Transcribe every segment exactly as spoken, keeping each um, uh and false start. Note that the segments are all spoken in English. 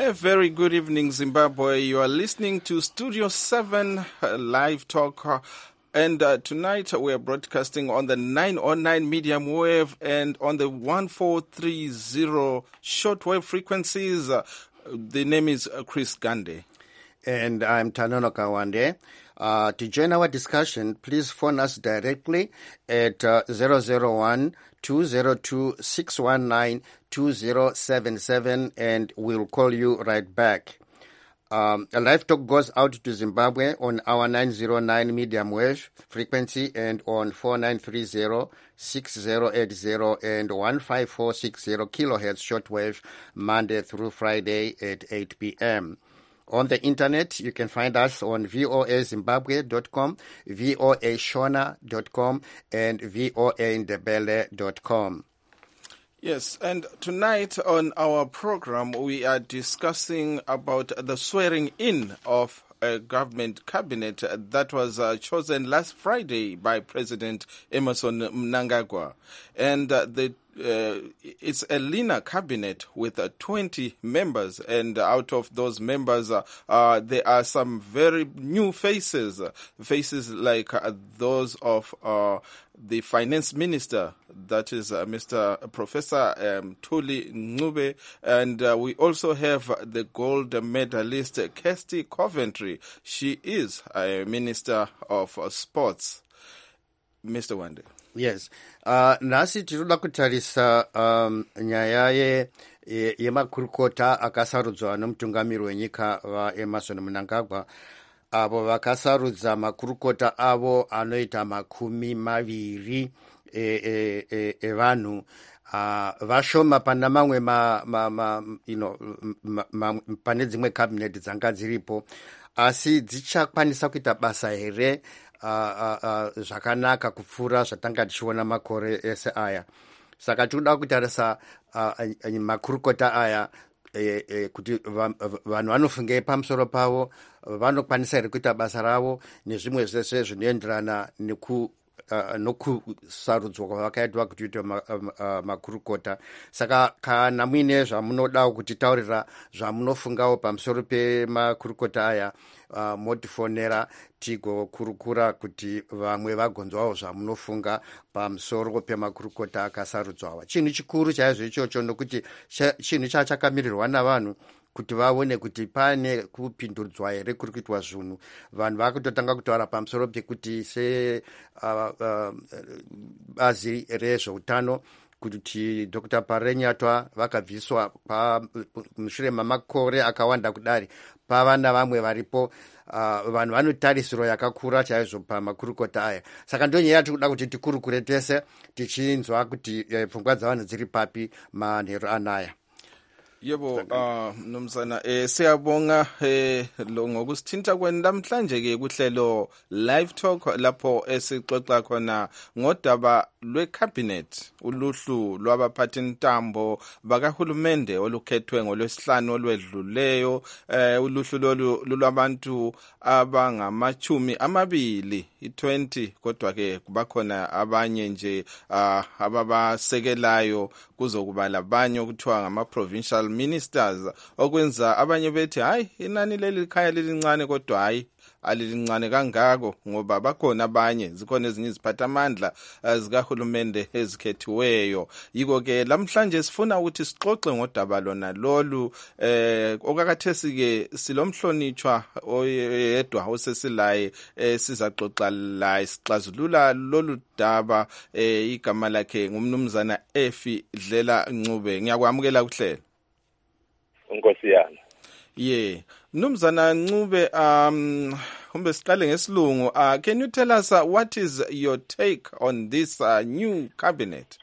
A very good evening, Zimbabwe. You are listening to Studio seven uh, Live Talk. Uh, and uh, tonight we are broadcasting on the nine oh nine medium wave and on the one four three zero shortwave frequencies. Uh, the name is uh, Chris Gande. And I'm Tanono Kawande. Uh, to join our discussion, please phone us directly at uh, zero zero one, two zero two, six one nine, two zero seven seven and we'll call you right back. Um, a live talk goes out to Zimbabwe on our nine oh nine medium wave frequency and on four nine three zero, six zero eight zero and one five four six zero kilohertz shortwave Monday through Friday at eight p.m. On the internet, you can find us on v o a zimbabwe dot com, v o a shona dot com, and v o a ndebele dot com. Yes, and tonight on our program, we are discussing about the swearing in of a government cabinet that was uh, chosen last Friday by President Emmerson Mnangagwa. And uh, the Uh, it's a leaner cabinet with uh, twenty members, and out of those members, uh, uh, there are some very new faces, uh, faces like uh, those of uh, the finance minister, that is uh, Mister Professor um, Thuli Ncube, and uh, we also have the gold medalist Kirsty Coventry. She is a minister of uh, sports. Mister Wande. Yes. Uh, nasi tinoda kutarisa um, nyaya ye yemakurukota akasarudzwa nomutungamiri wenyika vaEmmerson Mnangagwa, avo vakasarudza makurukota avo anoita makumi maviri evanhu e, e, uh, vashoma pana mamwe ma, ma, ma, you know, ma, ma, pane dzimwe cabinet dzanga dziripo, asi dzichakwanisa kuita basa here Uh, uh, uh, zvakanaka kupfuura zvatanga tichiona makore ese aya. Saka tinoda kutarisa uh, uh, makurukota aya eh, eh, kuti vanhu vanofungei pamusoro pavo, vanokwanisa here kuita basa ravo nezvimwe zvese zvinoenderana neku Uh, nokusarudzwa kwavakaitwa kuti uite ma, uh, uh, makurukota. Saka kana muine zvamunodawo kutitaurira zvamunofungawo pamusoro pemakurukota aya, uh, motifonera tigokurukura kuti vamwe vagonzwawo zvamunofunga pamusoro pemakurukota akasarudzwawa. Chinhu chikuru chaizvo ichocho nokuti chinhu chachakamirirwa navanhu kuti vaone kuti pane kupindudzwa here kuri kuitwa zvinhu. Vanhu vakutotanga kutaura pamusoro pekuti se uh, uh, bazi rezveutano kuti Doctor Parenyatwa vakabviswa mushure mamakore akawanda kudari, pava navamwe varipo. Uh, vanhu vanotarisiro yakakura chaizvo pamakurukota aya. Saka ndo nyaya tikuda kuti tikurukure tese tichinzwa kuti eh, pfungwa dzavanhu dziri papi manheru anaya. Yebo, uh, mnumzana eh siyabonga eh lo ngokusithinta kwenu namhlanje ke kuhlelo live talk lapho esixoxa khona ngodaba lwecabinet, uluhlu lwabaphathi ntambo bakahulumende olukhethwe ngolwesihlanu olwedluleyo. eh uluhlu lolu lulabantu abangamachumi amabili i-twenty, kodwa ke kubakhona abanye nje uh, ababasekelayo kuzokuba labanye okuthiwa ngama provincial ministers, okwenza abanye bethi hayi inani leli likhaya lelincane, kodwa hayi alilincane kangako ngoba bakhona abanye, zikhona ezinye iziphathamandla zikahulumende ezikhethiweyo. Yiko ke lamhlanje sifuna ukuthi sixoxe ngodaba lona lolu. eh okakathesi ke silomhlonitshwa oyedwa osesilaye eh, sizaxoxa laye sixazulula lolu daba. eh igama lakhe ngumnumzana Efi Dlela Ncube. Ngiyakwamukela kuhlelo. Nkosi yami. Yeah. Mnumzana Ncube, um umbe siqale ngesilungu. Uh, can you tell us uh, what is your take on this uh, new cabinet?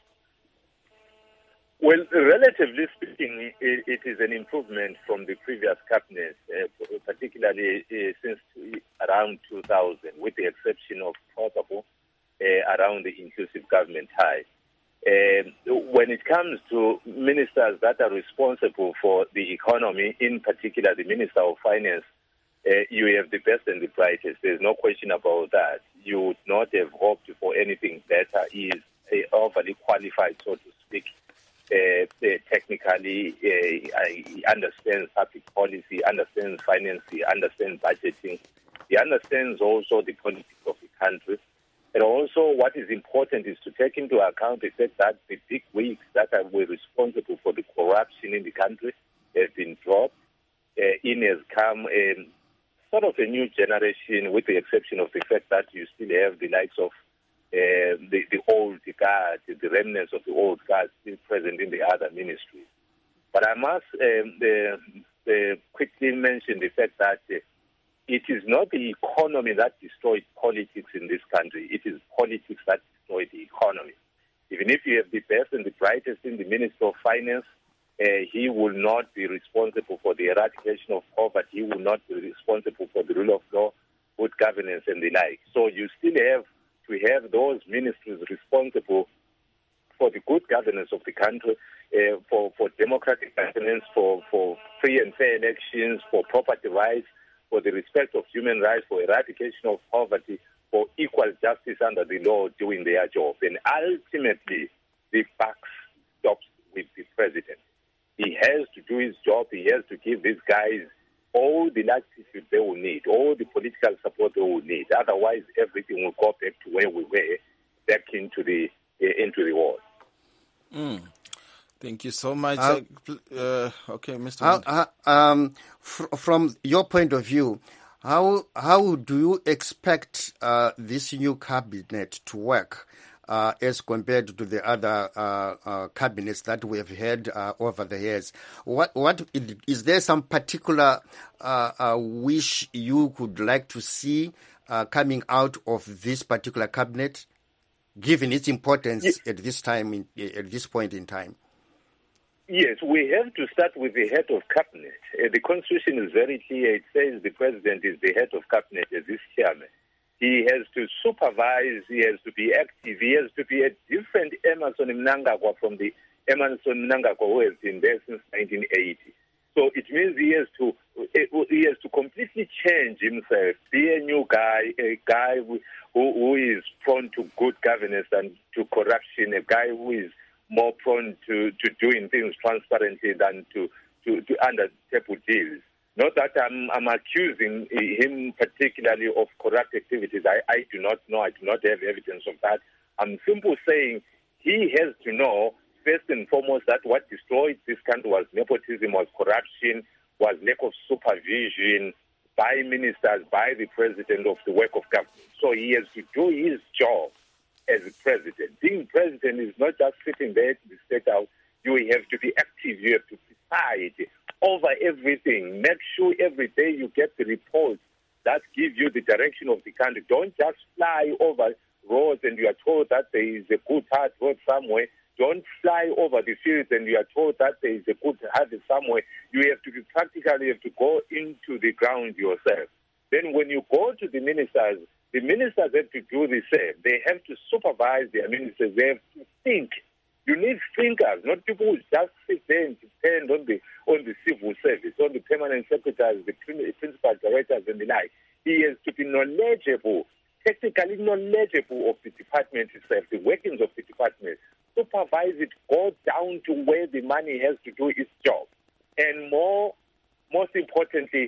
Well, relatively speaking, it, it is an improvement from the previous cabinet, uh, particularly uh, since around two thousand, with the exception of possible uh, around the inclusive government high. Uh, when it comes to ministers that are responsible for the economy, in particular the Minister of Finance, uh, you have the best and the brightest. There's no question about that. You would not have hoped for anything better. He is uh, overly qualified, so to speak. uh, uh, technically, uh, he understands public policy, understands finance, he understands budgeting, he understands also the politics of the country. And also what is important is to take into account the fact that the big wigs that were responsible for the corruption in the country have been dropped. Uh, in has come a, sort of a new generation, with the exception of the fact that you still have the likes of uh, the, the old guard, the remnants of the old guard still present in the other ministries. But I must um, uh, uh, quickly mention the fact that uh, it is not the economy that destroyed politics in this country. It is politics that destroyed the economy. Even if you have the best and the brightest in the Minister of Finance, uh, he will not be responsible for the eradication of poverty. He will not be responsible for the rule of law, good governance, and the like. So you still have to have those ministries responsible for the good governance of the country, uh, for, for democratic governance, for, for free and fair elections, for property rights, for the respect of human rights, for eradication of poverty, for equal justice under the law doing their job. And ultimately, the buck stops with the president. He has to do his job. He has to give these guys all the latitude they will need, all the political support they will need. Otherwise, everything will go back to where we were, back into the uh, into the war. Mm. Thank you so much. Uh, uh, okay, Mister How, how, um, fr- from your point of view, how how do you expect uh, this new cabinet to work uh, as compared to the other uh, uh, cabinets that we have had uh, over the years? What what is there some particular uh, uh, wish you could like to see uh, coming out of this particular cabinet, given its importance yes. at this time in, at this point in time? Yes, we have to start with the head of cabinet. Uh, the constitution is very clear. It says the president is the head of cabinet as his chairman. He has to supervise, he has to be active, he has to be a different Emmerson Mnangagwa from the Emmerson Mnangagwa who has been there since nineteen eighty. So it means he has to he has to completely change himself, be a new guy, a guy who, who is prone to good governance and to corruption, a guy who is more prone to, to doing things transparently than to, to, to under table deals. Not that I'm, I'm accusing him particularly of corrupt activities. I, I do not know. I do not have evidence of that. I'm simply saying he has to know, first and foremost, that what destroyed this country was nepotism, was corruption, was lack of supervision by ministers, by the president of the work of government. So he has to do his job as a president. Being president is not just sitting there to be set out. You have to be active. You have to preside over everything. Make sure every day you get the reports that give you the direction of the country. Don't just fly over roads and you are told that there is a good hard road somewhere. Don't fly over the fields and you are told that there is a good harvest somewhere. You have to be practical. You have to go into the ground yourself. Then when you go to the ministers, the ministers have to do the same. They have to supervise their ministers. They have to think. You need thinkers, not people who just sit there and depend on the on the civil service, on the permanent secretaries, the principal directors and the like. He has to be knowledgeable, technically knowledgeable of the department itself, the workings of the department. Supervise it, go down to where the money has to do its job. And more, most importantly,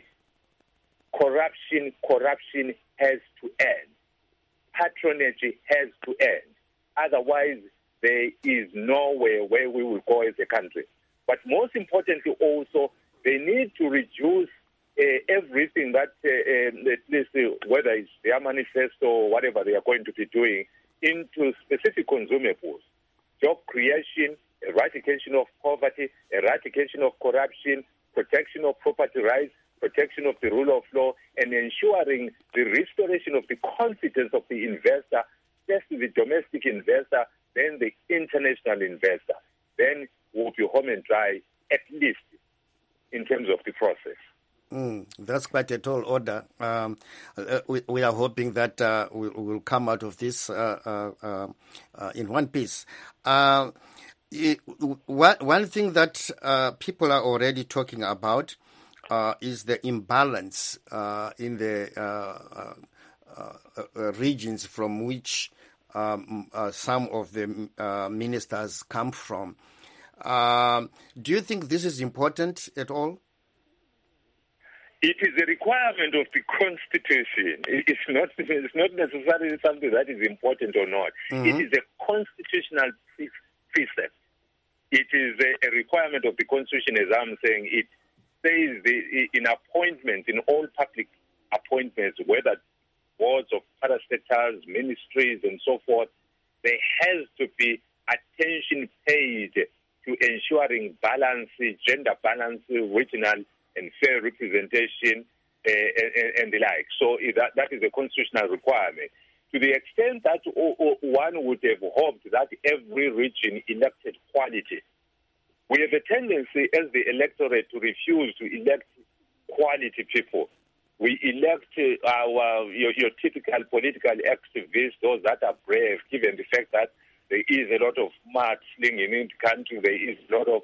corruption, corruption has to end. Patronage has to end. Otherwise, there is nowhere where we will go as a country. But most importantly also, they need to reduce uh, everything that, uh, uh, at least uh, whether it's their manifesto or whatever they are going to be doing, into specific consumables. Job creation, eradication of poverty, eradication of corruption, protection of property rights, protection of the rule of law, and ensuring the restoration of the confidence of the investor, first the domestic investor, then the international investor. Then we'll be home and dry, at least in terms of the process. Mm, that's quite a tall order. Um, uh, we, we are hoping that uh, we will come out of this uh, uh, uh, in one piece. Uh, it, one, one thing that uh, people are already talking about uh, is the imbalance uh, in the uh, uh, uh, regions from which um, uh, some of the uh, ministers come from. Um, do you think this is important at all? It is a requirement of the Constitution. It's not, it's not necessarily something that is important or not. Mm-hmm. It is a constitutional precept. It is a, a requirement of the Constitution, as I'm saying. It says the, in appointments, in all public appointments, whether boards of parastatals, ministries, and so forth, there has to be attention paid to ensuring balance, gender balance, regional and fair representation, uh, and, and the like. So that, that is a constitutional requirement. To the extent that oh, oh, one would have hoped that every region elected quality, we have a tendency as the electorate to refuse to elect quality people. We elect uh, our your, your typical political activists, those that are brave, given the fact that there is a lot of mudslinging in the country, there is a lot of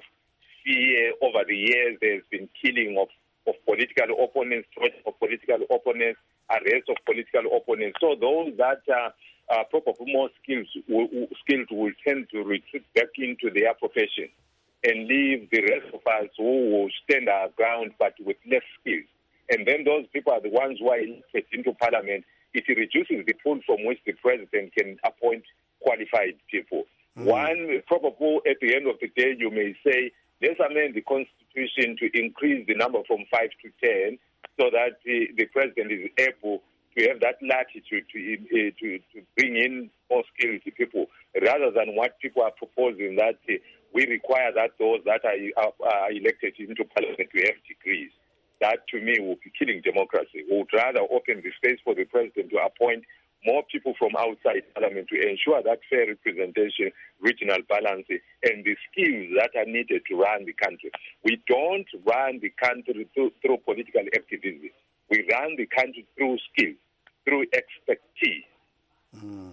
fear over the years. There's been killing of, of political opponents, torture of political opponents, arrest of political opponents. So those that are uh, probably more skilled will, skilled will tend to retreat back into their profession and leave the rest of us who will stand our ground but with less skills. And then those people are the ones who are elected into parliament. It reduces the pool from which the president can appoint qualified people. Mm. One, probably at the end of the day, you may say, let's amend the Constitution to increase the number from five to ten so that the, the president is able to have that latitude to, uh, to, to bring in more skilled people, rather than what people are proposing, that uh, we require that those that are, are, are elected into parliament to have degrees. That, to me, will be killing democracy. We would rather open the space for the president to appoint more people from outside parliament to ensure that fair representation, regional balance, and the skills that are needed to run the country. We don't run the country through, through political activism. We run the country through skills, through expertise. Mm.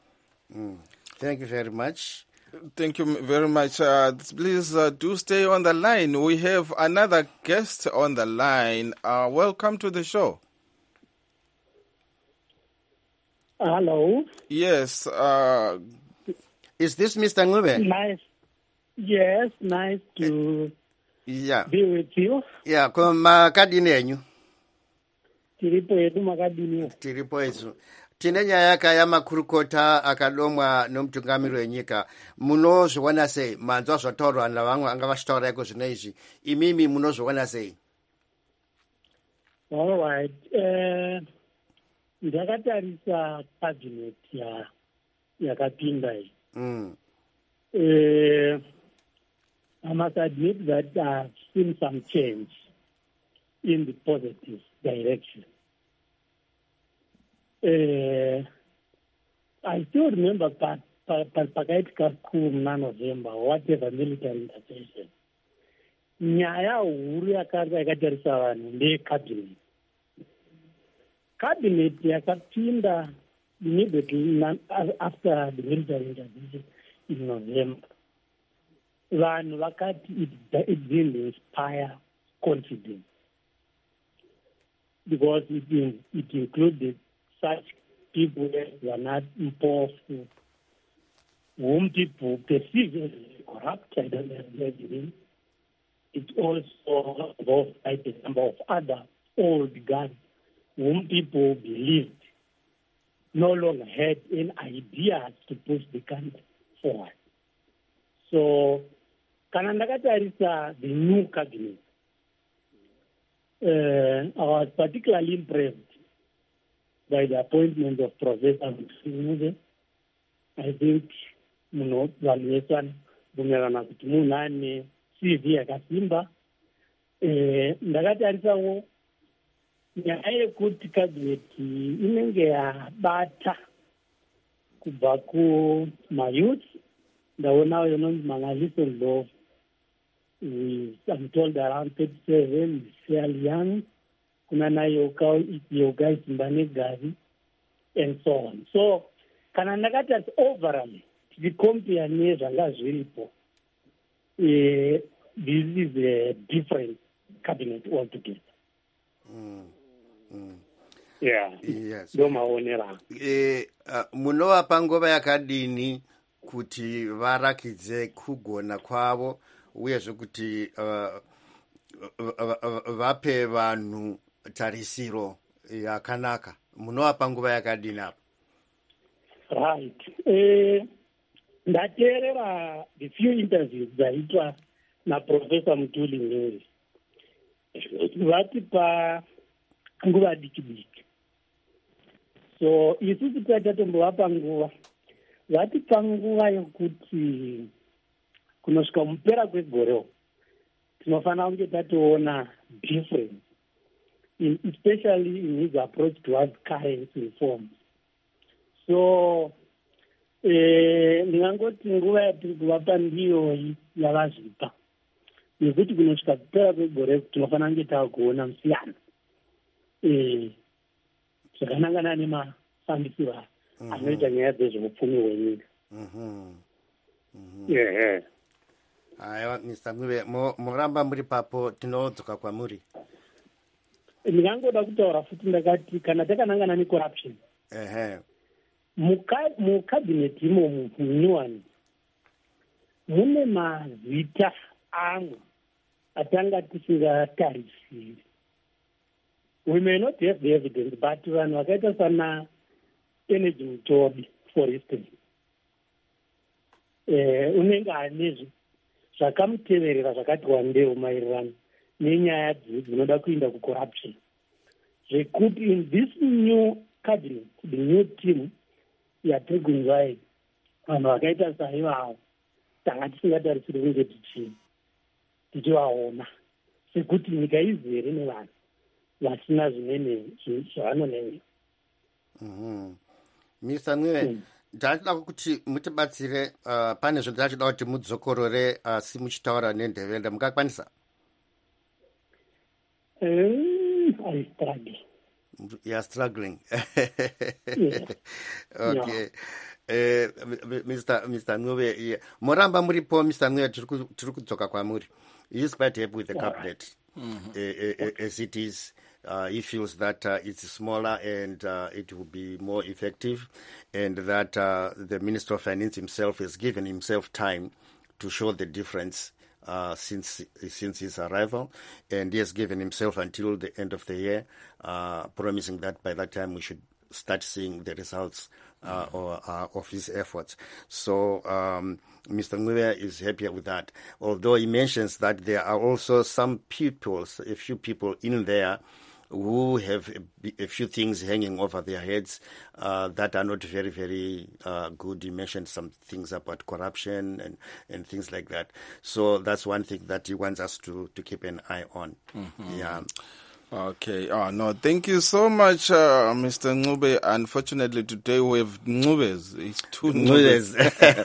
Mm. Thank you very much. Thank you very much. Uh, please uh, do stay on the line. We have another guest on the line. Uh, welcome to the show. Hello. Yes. Uh, Is this Mister Ngube? Nice. Yes, nice to yeah. be with you. Yeah, kuma kadini yenyu. Tiripo yedu makadini. Tiripo yedu. Tine nyaya yakaya makurukota akadomwa nomtungamiri wenyika. Munozviona sei? Manzwa zvatorwa navamwe anga vachitaura iko zvino izvi. Imimi munozviona sei? All right. Uh, ndakatarisa cabinet ya yakapinda iyi. Mm. Uh, I must admit that I've seen some change in the positive direction. Uh, I still remember pakaitika coup muna November, whatever military intervention. Nyaya huru yakanga yakatarisa vanhu ndeyecabinet. Cabinet yakapinda immediately after the military intervention in November. Vanhu vakati it, it didn't inspire confidence because it, it included such people that were not imposed, whom people perceive as corrupt. I don't know if it also involved a number of other old guys whom people believed no longer had any ideas to push the country forward. So, kana ndakatarisa the new cabinet, uh, I was particularly impressed by the appointment of Professor Mutsunuze. I think, you know, valuation, bumerana kuti munhu ane C V yakasimba. Ndakatarisawo nyaya yekuti kabineti inenge yabata kubva kumayouth. Ndaona inonzi Mangaliso Love, I'm told around thirty-seven, fairly young. Kuna nayoka yoga isimbane gari and so on. So kana ndakati overall the compare nezvanga zviripo, eh this is a different cabinet altogether. Mm. Mm. Yeah. Yes. Ndo maonera. Eh uh, munova panguva yakadini kuti varakidze kugona kwavo uyezve kuti uh, vape vanhu tarisiro yakanaka. Munovapa nguva yakadini apa? Right. Eh, ndateerera the few interviews dzaitwa naprofessor Mutuli Nyori. Vatipa nguva diki diki. So isusu tatatomboapa nguva. Vatipa nguva yokuti kunosvika mupera kwegoreo tinofanira kunge tatoona difference, in, especially in his approach towards current reforms. So ndingangoti eh, nguva yatiri kuvapa ndiyoyi yavazvipa, nekuti kunosvika kupera kwegore tinofanira kunge taakuona musiyano eh, zvakanangana nemafambisiro anoita nyaya dzezveupfumi hwenyika. Yeah. Aiwa, mister Mwive, muramba muri papo, tinodzoka kwamuri. Ndingangoda kutaura futi ndakati kana takanangana necorruption. Ehe. Mukabineti imomo munyuwani mune mazita amwe atanga tisingatarisiri. We may not have the evidence, but vanhu vakaita sana Energy Mutobi, for instance, eh, unenge ane zvakamuteverera zvakati wandei maererano nenyaya dzinoda kuinda kucorruption, zvekuti in this new cabinet, the new team yatiri kunzwa iyi, vanhu vakaita saivavo tanga tisingatarisiri kunge tichii tichivaona, sekuti nyika izere nevanhu vasina zvimene zvavanonenya. mister Mwive, ndachida kuti mutibatsire, uh, pane zvinhu ndachida kuti mudzokorore asi uh, muchitaura nendevenda, mungakwanisa? Um, I struggle. You are struggling. Yeah. Okay. Yeah. Uh, Mister Mister Mwive, yeah. Moramba muripo, Mister Mwive, tiri kudzoka kwamuri. He is quite happy with the cabinet. Mm-hmm. uh, uh, as it is. Uh, he feels that uh, it's smaller and uh, it will be more effective, and that uh, the Minister of Finance himself has given himself time to show the difference uh, since since his arrival, and he has given himself until the end of the year, uh, promising that by that time we should start seeing the results uh, or, uh, of his efforts. So um, Mister Mwive is happy with that, although he mentions that there are also some people, a few people in there who have a, a few things hanging over their heads uh, that are not very, very uh, good. You mentioned some things about corruption and, and things like that. So that's one thing that he wants us to, to keep an eye on. Mm-hmm. Yeah. Okay. Oh, no, thank you so much, uh, Mister Ncube. Unfortunately, today we have Ncubes. It's two Ncubes.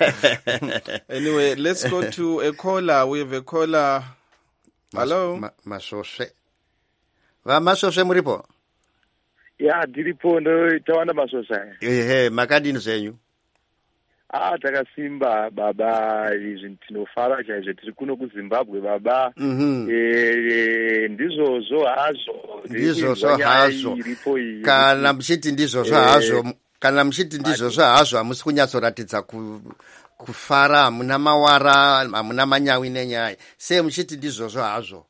Anyway, let's go to a caller. We have a caller. Hello? Ma- Masoshe. Masoshe muripo? Ya, ndiripo ndo tawanda Masoshe. Ehe, makadini zenyu? Ah, takasimba baba, izvi tinofara chaizvo tiri kuno kuZimbabwe baba. Mhm. Eh, ndizvozvo hazvo. Ndizvozvo hazvo. Kana muchiti ndizvozvo hazvo, kana muchiti ndizvozvo hazvo hamusi kunyatsoratidza ku kufara, hamuna mawara, hamuna manyawi nenyaya. Se muchiti ndizvozvo hazvo.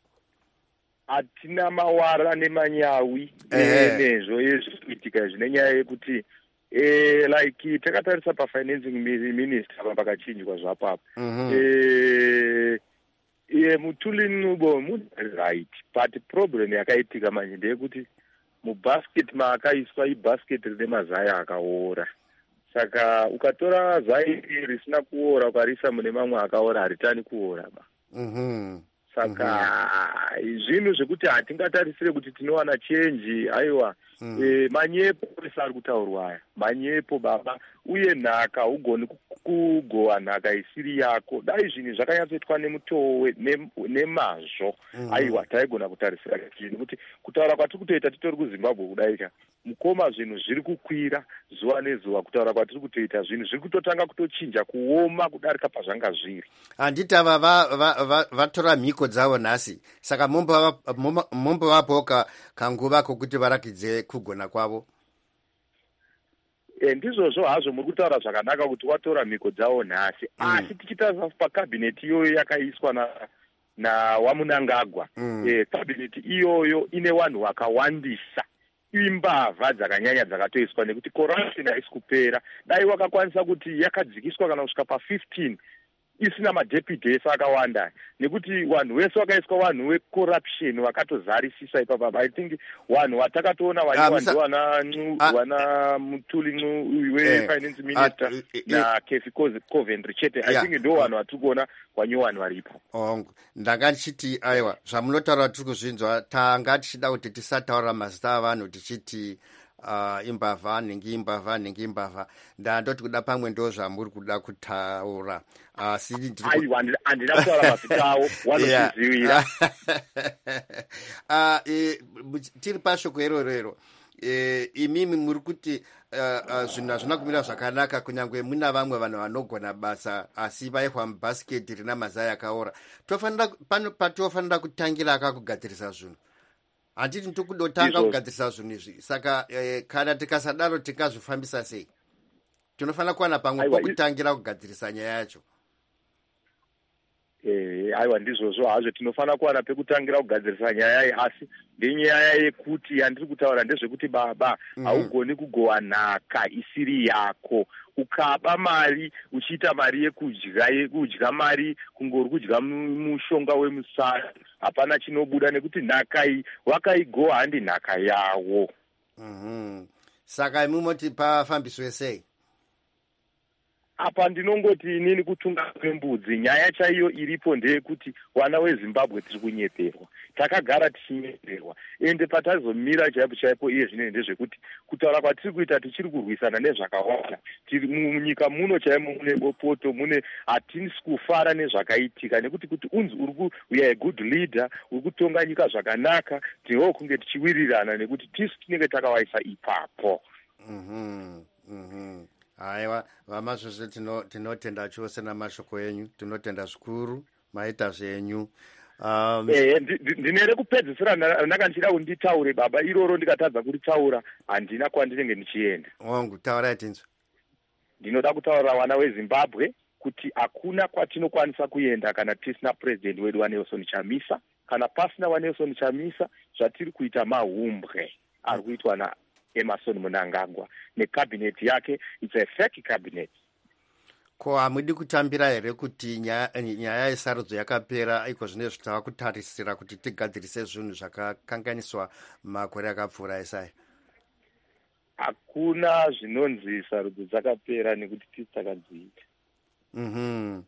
Hatina mawara nemanyawi nezvo ezvikuitika zvinenyaya yekuti eh like takatarisa paFinancing Minister apa pakachinjwa zvapapo. Mm-hmm. eh ye Mutuli Nubo mu right, but problem yakaitika manje ndeyekuti mu basket maakaiswa ibasket rine mazaya akaora. Saka ukatora zai risina kuora ukarisa mune mamwe akaora haritani kuora ba. Mhm. Saka zvinhu zvekuti hatingatarisire kuti tinowana change. Aiwa, mm. e, manyepo risari kutaurwa aya, manyepo baba, uye nhaka ugoni kugowa nhaka isiri yako. Dai zvinhu zvakanyatsoitwa nemutowe nemazvo. Mm. Aiwa, taigona kutarisira zvinhu kuti kutaura kwatiri kutoita titori kuZimbabwe kudaika mukoma zvinhu zviri kukwira zuva nezuva. Kutaura kwatiri kutoita zvinhu zviri kutotanga kutochinja kuoma kudarika pazvanga zviri. Handiti ava vatora mhiko dzavo nhasi, saka mombovapo kanguva kokuti varakidze kugona kwavo. E, ndizvozvo hazvo muri kutaura zvakanaka kuti watora mhiko dzavo nhasi. Mm. Asi tichitarisa pakabineti iyoyo yakaiswa nawamunangagwa Mm. eh, cabinet iyoyo ine vanhu vakawandisa imbavha dzakanyanya dzakatoiswa nekuti corruption haisi kupera. Dai wakakwanisa kuti yakadzikiswa kana kusvika pa-fifteen isina madeputesi akawanda nekuti vanhu vese vakaiswa vanhu vecorruption vakatozarisisa ipapa. I think vanhu vatakatoona vaiwa ndo vana vana Mutuli Ncu we-finance minister naKefi Coventry chete. I think ndo vanhu vatiri kuona vanyowani varipo. ongo ndanga ndichiti aiwa zvamunotaura tiri kuzvinzwa tanga tichida kuti tisataura mazita avanhu tichiti uh, imbavha nhingi imbavha nhingi imbavha ndandoti kuda pamwe ndo zvamuri kuda kutaura asi uh, aiwa handina kutaura mazita avo vanozvizivirira. uh, e, tiri pashoko iroro iro e, imimi muri kuti zvinhu uh, uh, hazvina kumira zvakanaka kunyange muna vamwe vanhu vanogona basa asi vaihwa mubhasiketi rina mazai akaora. Patinofanira kutangira akakugadzirisa zvinhu handiti ndikudotanga kugadzirisa zvinhu izvi saka eh, kana tikasadaro tikazvifambisa sei? Tinofanira kuwana pamwe pokutangira kugadzirisa nyaya yacho. Eh, aiwa ndizvozvo hazvo tinofanira kuwana pekutangira kugadzirisa nyaya iyi, asi ndenyaya yekuti yandiri kutaura ndezvekuti baba haugoni mm. kugowa nhaka isiri yako. Ukaba mari uchiita mari yekudya yekudya mari kungori kudya mushonga wemusara hapana chinobuda nekuti nhaka iyi wakaigowa handi nhaka yawo. mm-hmm. Saka imumoti pafambiswe sei? Apa ndinongoti inini kutunga kwembudzi. Nyaya chaiyo iripo ndeyekuti vana veZimbabwe tiri kunyeperwa, takagara tichinyeperwa, ende patazomira chaipo chaipo iye zvine ndezvekuti kutaura kwatiri kuita tichiri kurwisana nezvakawanda. Tiri munyika muno chaimo mune bopoto, mune hatisi kufara nezvakaitika nekuti kuti unzi uri uya good leader, uri kutonga nyika zvakanaka, tiwo kunge tichiwirirana nekuti tisu tinenge takawaisa ipapo. mhm mhm aiwa vamasvose tinotenda chose namashoko enyu, tinotenda zvikuru maita zvenyu. Um, eh, ndinere kupedzisira ndakandichida unditaure baba iroro ndikatadza kuritaura handina kwandinenge ndichienda. Wangu taurai tinzwa. Ndinoda kutaura vana veZimbabwe kuti hakuna kwatinokwanisa kuenda kana tisina president wedu waNelson Chamisa, kana pasina waNelson Chamisa zvatiri kuita mahumbwe ari kuitwa na Emmerson Mnangagwa necabinet yake. It's a fake cabinet. Ko hamudi kutambira here kuti nyaya yesarudzo yakapera iko zvine zvitava kutarisira kuti tigadzirise zvinhu zvakakanganiswa makore akapfuura esai? Hakuna zvinonzi sarudzo dzakapera nekuti tisi takadziita. mhm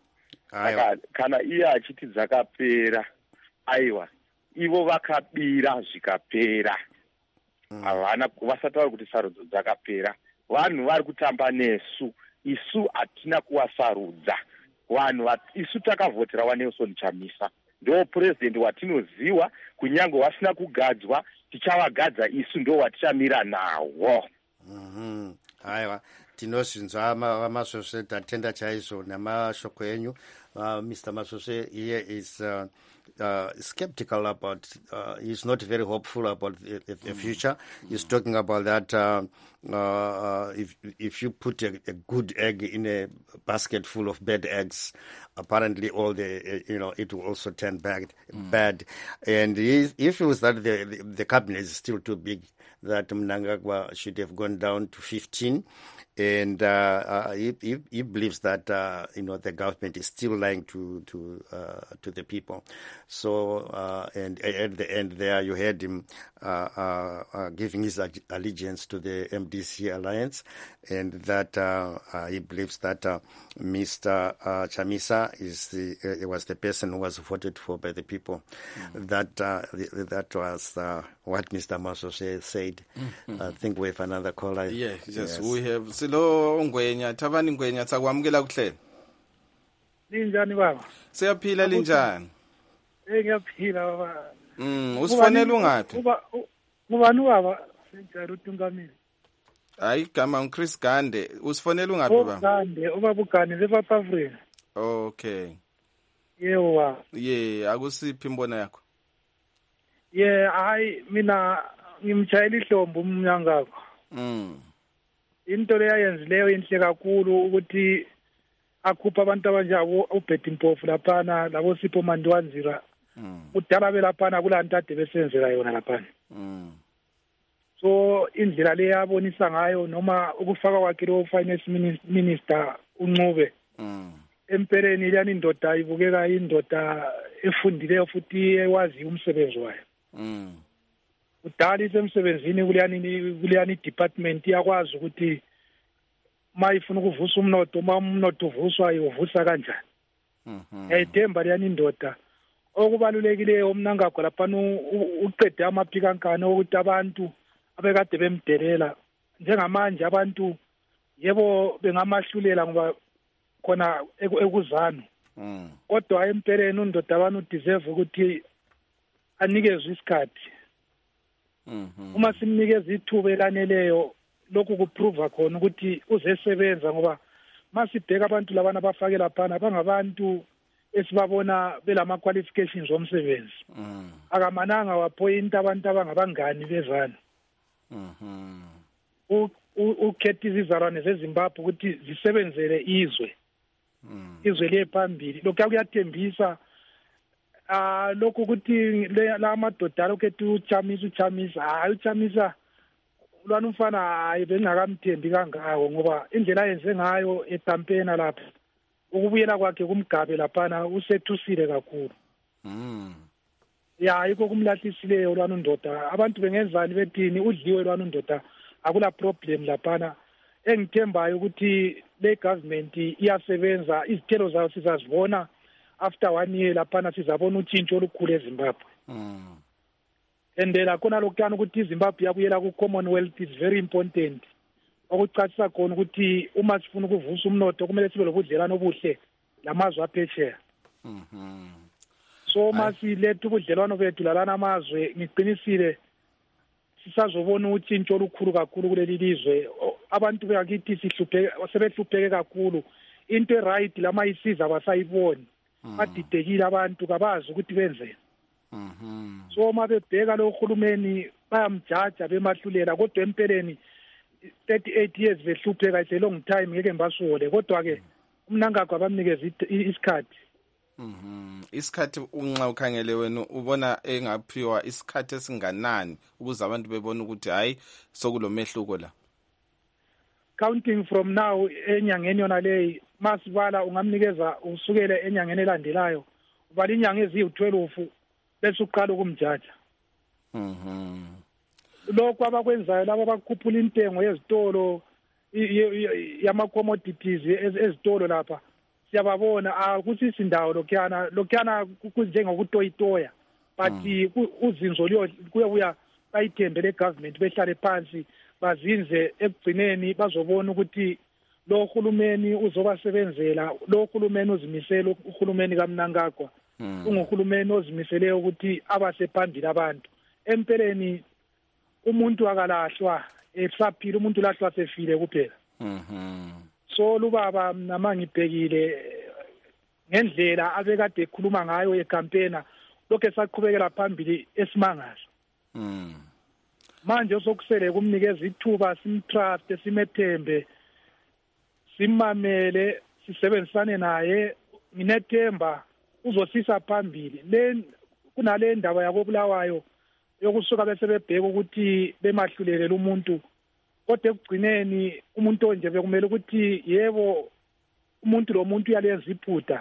kana iye achiti dzakapera, aiwa ivo vakabira zvikapera. Havana mm. vasataura kuti sarudzo dzakapera. Vanhu vari kutamba nesu, isu hatina kuwasarudza. Vanhu isu takavhotera waNelson Chamisa, ndo president watinoziwa, kunyange wasina kugadzwa tichavagadza isu, ndo watichamira nawo. mhm aiwa tinozvinzwa vamasvosve, tatenda chaizvo namashoko enyu. uh, Mister Masvosve here is uh, Uh, skeptical about, uh, he's not very hopeful about the, the, the future. Mm. He's talking about that uh, uh, if if you put a, a good egg in a basket full of bad eggs, apparently all the, uh, you know, it will also turn bad. Mm. bad. And he, he feels that the, the, the cabinet is still too big, that Mnangagwa should have gone down to fifteen. And uh, uh, he, he, he believes that uh, you know the government is still lying to to uh, to the people. So uh, and at the end there, you heard him uh, uh, uh, giving his allegiance to the M D C alliance, and that uh, uh, he believes that uh, Mister Uh, Chamisa is the uh, was the person who was voted for by the people. Mm-hmm. That uh, the, that was uh, what Mister Masvosve said. Mm-hmm. I think we have another caller. Yeah, yes, yes. we have. Lo Ngwenya, Thavani Ngwenya, sakwamukela kuhlela. Linjani baba? Siyaphila linjani? Eh ngiyaphila baba. Mm, usifonela ungaphi? Uba ngubani baba? Senjalo uTungamile. Hayi igama uChris Gande. Usifonela ungaphi baba? Gande, ubaba uGande leSouth Africa. Okay. Yebo baba. Yeah, akusiphi imbono yakho? Yeah, hayi mina ngimchayela ihlombo umnyangakho. Mm. Into leyayenzileyo inhle kakhulu ukuthi akhupha abantu abanjabo uBetty Mpofu laphana labo Sipho Mandiwanzira udala belaphana kulantade besenzela yona laphana. So indlela le yabonisa ngayo noma ukufaka kwakhe lo finance minister uNcube empeleni liyani indoda ibukeka indoda efundileyo futhi ewazi umsebenzi wayo. Udala isemsebenzini kuliyani kuliyani department yakwazi ukuthi mayifuna ukuvusa umnotho uma umnotho uvuswa uvusa kanjani. Yayithemba liyani indoda okubalulekileyo umnangagwa laphana uqede amaphikankano ukuthi abantu abekade bemdelela njengamanje abantu yebo bengamahlulela ngoba khona ekuzana kodwa empeleni undoda abantu deserve ukuthi anikezwe isikhathi. Uma simnikeza ithuba elaneleyo lokhu kuprova khona ukuthi uzesebenza ngoba masibheka abantu labana abafake laphana bangabantu esibabona belama qualifications omsebenzi. Akamananga waphoyinta abantu abangabangani bezana. Ukhetha izizalwane zeZimbabwe ukuthi zisebenzele izwe. Izwe liyephambili. Lokhu kuyathembisa ah lokhu ukuthi la madoda lokhetha uchamisa uchamisa hayi uchamisa lwana umfana hayi bengakamthembi kangako ngoba indlela yenze ngayo ecampaign lapha ukubuyela kwakhe kumgabe laphana usethusile kakhulu. Ya yiko kumlahlisileyo lwana undoda abantu bengenzani bethini udliwe lwana undoda akula problem laphana engithembayo ukuthi le government iyasebenza izithelo zayo sizazibona after one year laphana sizabona utshintsho olukhulu eZimbabwe. Endela khona lokuyana ukuthi iZimbabwe yabuyela ku Commonwealth is very important. Okucacisa khona ukuthi uma sifuna ukuvusa umnotho kumele sibe lobudlelano obuhle lamazwe aphesheya. So masilethe ubudlelwano bethu lalana amazwe ngiqinisile sisazobona utshintsho olukhulu kakhulu kuleli lizwe. Abantu beyakithi sihlupheke sebehlupheke kakhulu into eright lama isiza abasayiboni badidekile abantu kabazi ukuthi benzeni. So uma bebheka lo uhulumeni bayamjaja bemahlulela kodwa empeleni thirty-eight years behlupheka is a long time ngeke mbasole kodwa ke umnangagwa bamnikeza isikhathi. Mhm. Isikhathi unxa ukhangele wena ubona engaphiwa isikhathi esinganani ukuze abantu bebone ukuthi hayi sokulomehluko la. Counting from now enyangeni yona leyi masibala ungamnikeza usukele enyangeni elandelayo ubala inyanga eziyi-twelve bese uqala ukumjaja. Mhm. Lokho abakwenzayo labo bakukhuphula intengo yezitolo yama commodities ezitolo lapha siyababona akuthi isindawo lokhana lokhana kunjengokutoyitoya but uzinzo kuyabuya bayithembe le government behlale phansi bazinze ekugcineni bazobona ukuthi lo hulumeni uzobasebenzela lo hulumeni uzimisela uhulumeni kaMnangagwa unguhulumeni ozimisele ukuthi abase phambili abantu empeleni umuntu akalahlwa esaphila umuntu lahlwa sefile kuphela. Mhm. So lubaba nama ngibhekile ngendlela abekade ekhuluma ngayo ecampaign lokho esaqhubekela phambili esimangaza. Mhm. Manje sokusele kumnikeza ithuba simtrust simethembe simamele sisebenzisane naye nginethemba uzosisa phambili le kunale ndaba yakobulawayo yokusuka bese bebheka ukuthi bemahlulele umuntu kodwa ekugcineni umuntu onje bekumele ukuthi yebo umuntu lo muntu uyalenza iphutha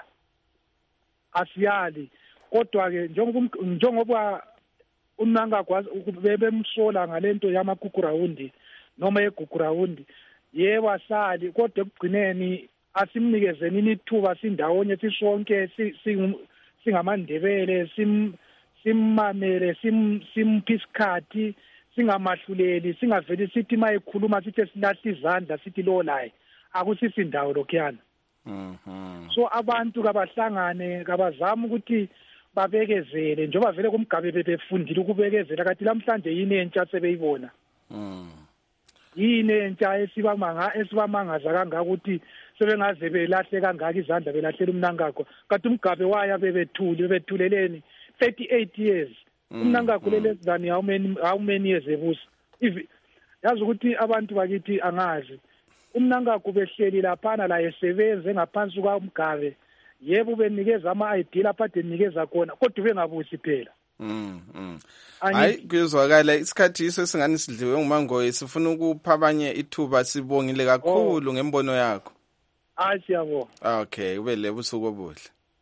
asiyali kodwa ke njengoba njengoba uMnangagwa bebemsola ngalento yamagugurawundi noma yegugurawundi yebo asali kodwa ekugcineni asimnikezeni ithuba sindawonye sisonke singamandebele sim simmamele sim simpiskhathi singamahluleli singaveli sithi mayikhuluma sithi silahla izandla sithi lo laye akusisi indawo lokhuyana. Mhm. So abantu kabahlangane kabazama ukuthi babekezele njengoba vele kumgabe bebefundile ukubekezela kathi namhlanje yini entsha sebeyibona. Mhm. Yini entsha esibamanga esibamangaza kangaka ukuthi sebengaze belahle kangaka izandla belahlela uMnangagwa kathi umgabe waya bebethule bebethuleleni thirty-eight years. UMnangagwa less than how many how many years ebusa. If yazi ukuthi abantu bakithi angazi umnankakho behleli laphana la esebenze ngaphansi kwaMgabe yebo benikeza ama-I D lapha ade nikeza khona kodwa bengabusi phela. Mm, mm. Hayi kuyezwakala isikhathi iso esingani sidliwe ngumangoye sifuna ukupha abanye ithuba sibongile kakhulu ngembono yakho. Hayi siyabonga. Okay, ube le busuku obuhle.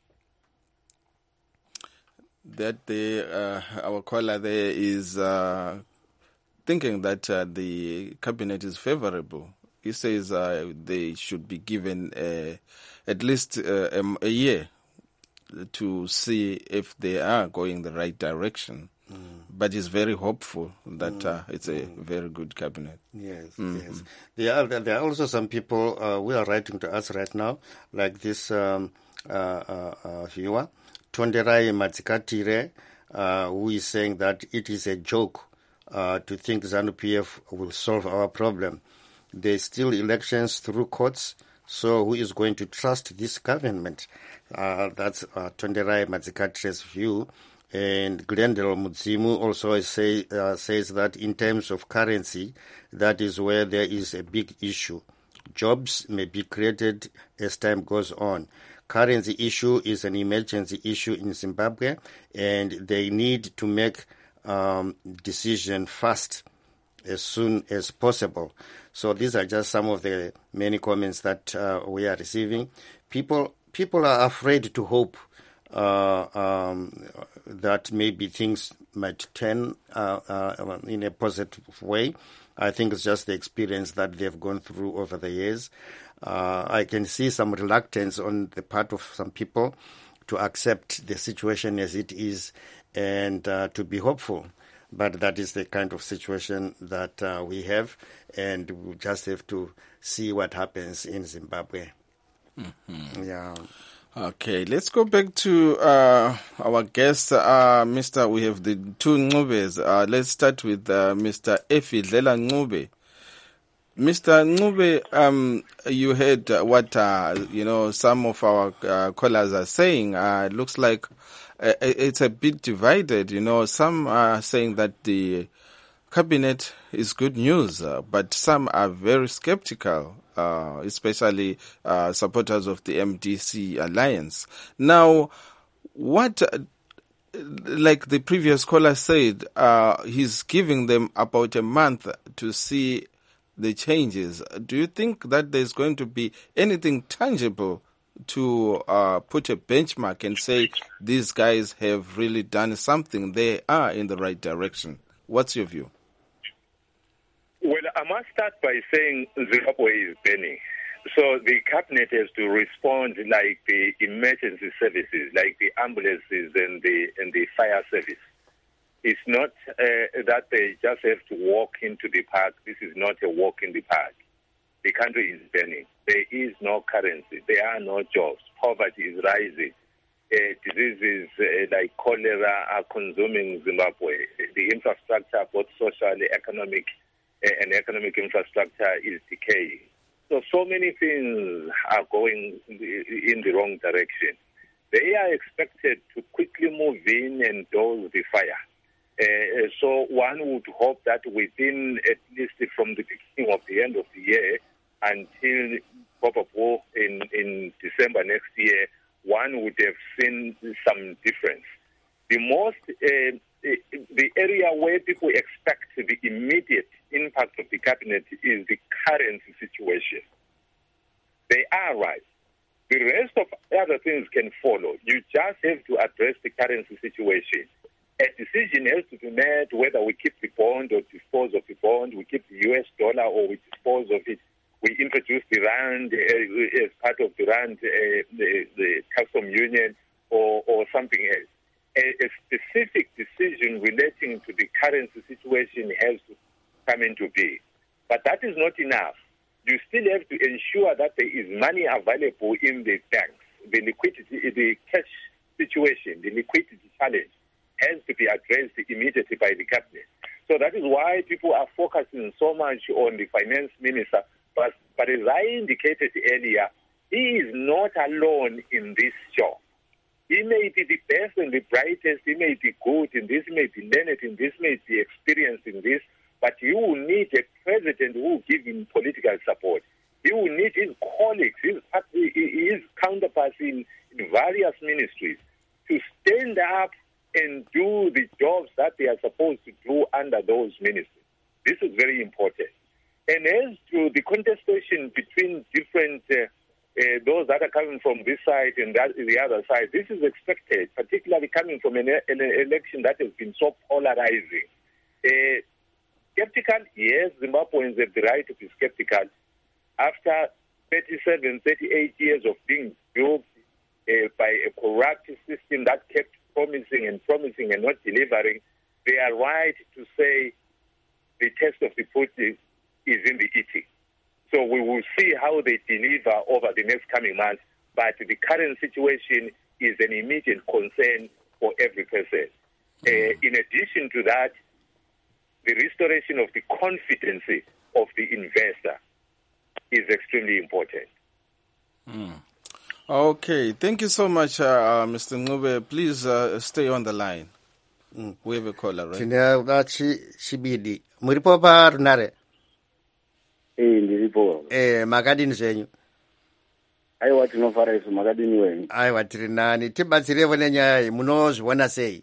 That the uh, our caller there is uh, thinking that uh, the cabinet is favorable. He says uh, they should be given uh, at least uh, a, a year to see if they are going the right direction. Mm. But he's very hopeful that mm. uh, it's a mm. very good cabinet. Yes, mm-hmm. yes. There are, there are also some people uh, who are writing to us right now, like this um, uh, uh, uh, viewer, Tonderai Matsikatire, uh, who is saying that it is a joke uh, to think ZANU-P F will solve our problem. There's still elections through courts, so who is going to trust this government? Uh, that's uh, Tonderai Matsikatire's view. And Glendale Mudzimu also say, uh, says that in terms of currency, that is where there is a big issue. Jobs may be created as time goes on. Currency issue is an emergency issue in Zimbabwe, and they need to make um, decision fast, as soon as possible. So these are just some of the many comments that uh, we are receiving. People, people are afraid to hope uh, um, that maybe things might turn uh, uh, in a positive way. I think it's just the experience that they've gone through over the years. Uh, I can see some reluctance on the part of some people to accept the situation as it is and uh, to be hopeful. But that is the kind of situation that uh, we have, and we'll just have to see what happens in Zimbabwe. Mm-hmm. Yeah. Okay, let's go back to uh, our guest, uh, Mister We have the two Ncubes. Uh, let's start with uh, Mister Efidlela Ncube. Mister Ncube, um, you heard what uh, you know some of our uh, callers are saying. Uh, it looks like uh, it's a bit divided. You know, some are saying that the cabinet is good news, uh, but some are very skeptical. Uh, especially uh, supporters of the M D C alliance. Now, what, uh, like the previous caller said, uh, he's giving them about a month to see the changes. Do you think that there's going to be anything tangible to uh, put a benchmark and say these guys have really done something? They are in the right direction. What's your view? Well, I must start by saying Zimbabwe is burning. So the cabinet has to respond like the emergency services, like the ambulances and the and the fire service. It's not uh, that they just have to walk into the park. This is not a walk in the park. The country is burning. There is no currency. There are no jobs. Poverty is rising. Uh, diseases uh, like cholera are consuming Zimbabwe. The infrastructure, both socially, economic, and economic infrastructure is decaying. So, so many things are going in the, in the wrong direction. They are expected to quickly move in and douse the fire. Uh, so one would hope that within, at least from the beginning of the end of the year until probably in, in December next year, one would have seen some difference. The most, uh, the area where people expect the immediate impact of the cabinet is the currency situation. They are right. The rest of other things can follow. You just have to address the currency situation. A decision has to be made whether we keep the bond or dispose of the bond, we keep the U S dollar or we dispose of it. We introduce the rand uh, as part of the rand, uh, the, the custom union, or, or something else. A, a specific decision relating to the currency situation has to come into being. But that is not enough. You still have to ensure that there is money available in the banks. The liquidity, the cash situation, the liquidity challenge has to be addressed immediately by the cabinet. So that is why people are focusing so much on the finance minister. But, but as I indicated earlier, he is not alone in this job. He may be the best and the brightest, he may be good in this, he may be learned in this, may be experienced in this, but you will need a president who will give him political support. He will need his colleagues, his, his counterparts in, in various ministries to stand up and do the jobs that they are supposed to do under those ministries. This is very important. And as to the contestation between different, uh, uh, those that are coming from this side and that, the other side, this is expected, particularly coming from an, an election that has been so polarizing. Uh, skeptical, yes, Zimbabweans have the right to be skeptical. After thirty-seven, thirty-eight years of being built uh, by a corrupt system that kept promising and promising and not delivering, they are right to say the test of the fruit is, is in the eating. So we will see how they deliver over the next coming months. But the current situation is an immediate concern for every person. Uh, in addition to that, the restoration of the confidence of the investor is extremely important. Mm. Okay, thank you so much, uh, uh, Mister Ncube. Please uh, stay on the line. Mm. We have a caller, right? Chibidi. Muripo pa runare? Eh, ndiripo. Eh, makadini zenyu? Aiwa tinofara isu makadini wenyu. Aiwa tiri nani. Tibatsirevo nenyaya munozviona sei?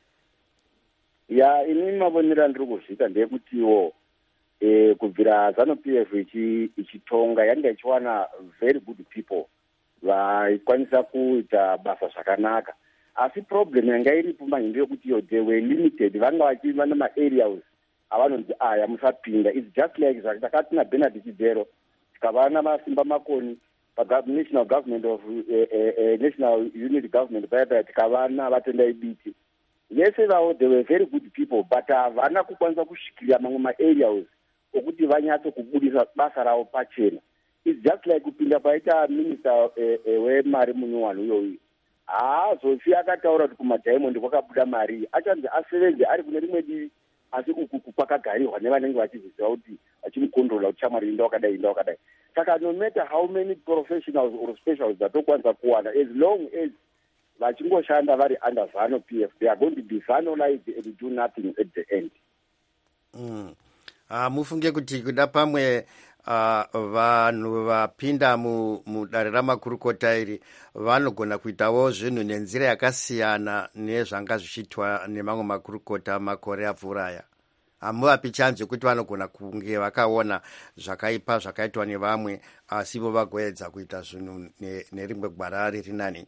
Ya, inini mavonera ndiri kuzviita ndeyekutiwo eh, kubvira ZANU-P F ichi ichitonga yanga ichiwana very good people vaikwanisa kuita basa zvakanaka. Asi problem yanga iripo mahindu yokutiyo they were limited. Vanga vachiva nama-areas avanonzi aya musapinda. It's just like zvakati naBernard Chidero tikava navasimba makoni national government of uh, uh, national unity government paya paya tikava navatendai biti. Yes, they were very good people, but havana kukwanisa kusvikira mamwe ma-areas okuti vanyatso kubudisa basa ravo pachena. It's just like kupinda paita minister wemari munyowani uyoyo. Ah, Zosi akataura kuti kumadiamond kwakabuda mari. Achanzi asevenze ari kune rimwe divi asi uku kwakagarirwa nevanenge vachiziva kuti vachimukontrola kuti shamwari inda wakadai inda wakadai. Saka no matter how many professionals or specials vatokwanisa kuwana, as long as vachingoshanda vari under ZANU-P F, they are going to be ZANU-ized and do nothing at the end. Mm. Uh, mufunge kuti kuda pamwe uh, vanhu vapinda mudare ramakurukota iri vanogona kuitawo zvinhu nenzira yakasiyana nezvanga zvichiitwa nemamwe makurukota makore apfuuraya. Hamuvapi chanzo kuti vanogona kunge vakaona zvakaipa zvakaitwa nevamwe asi vo vagoedza kuita zvinhu nerimwe gwara riri nani.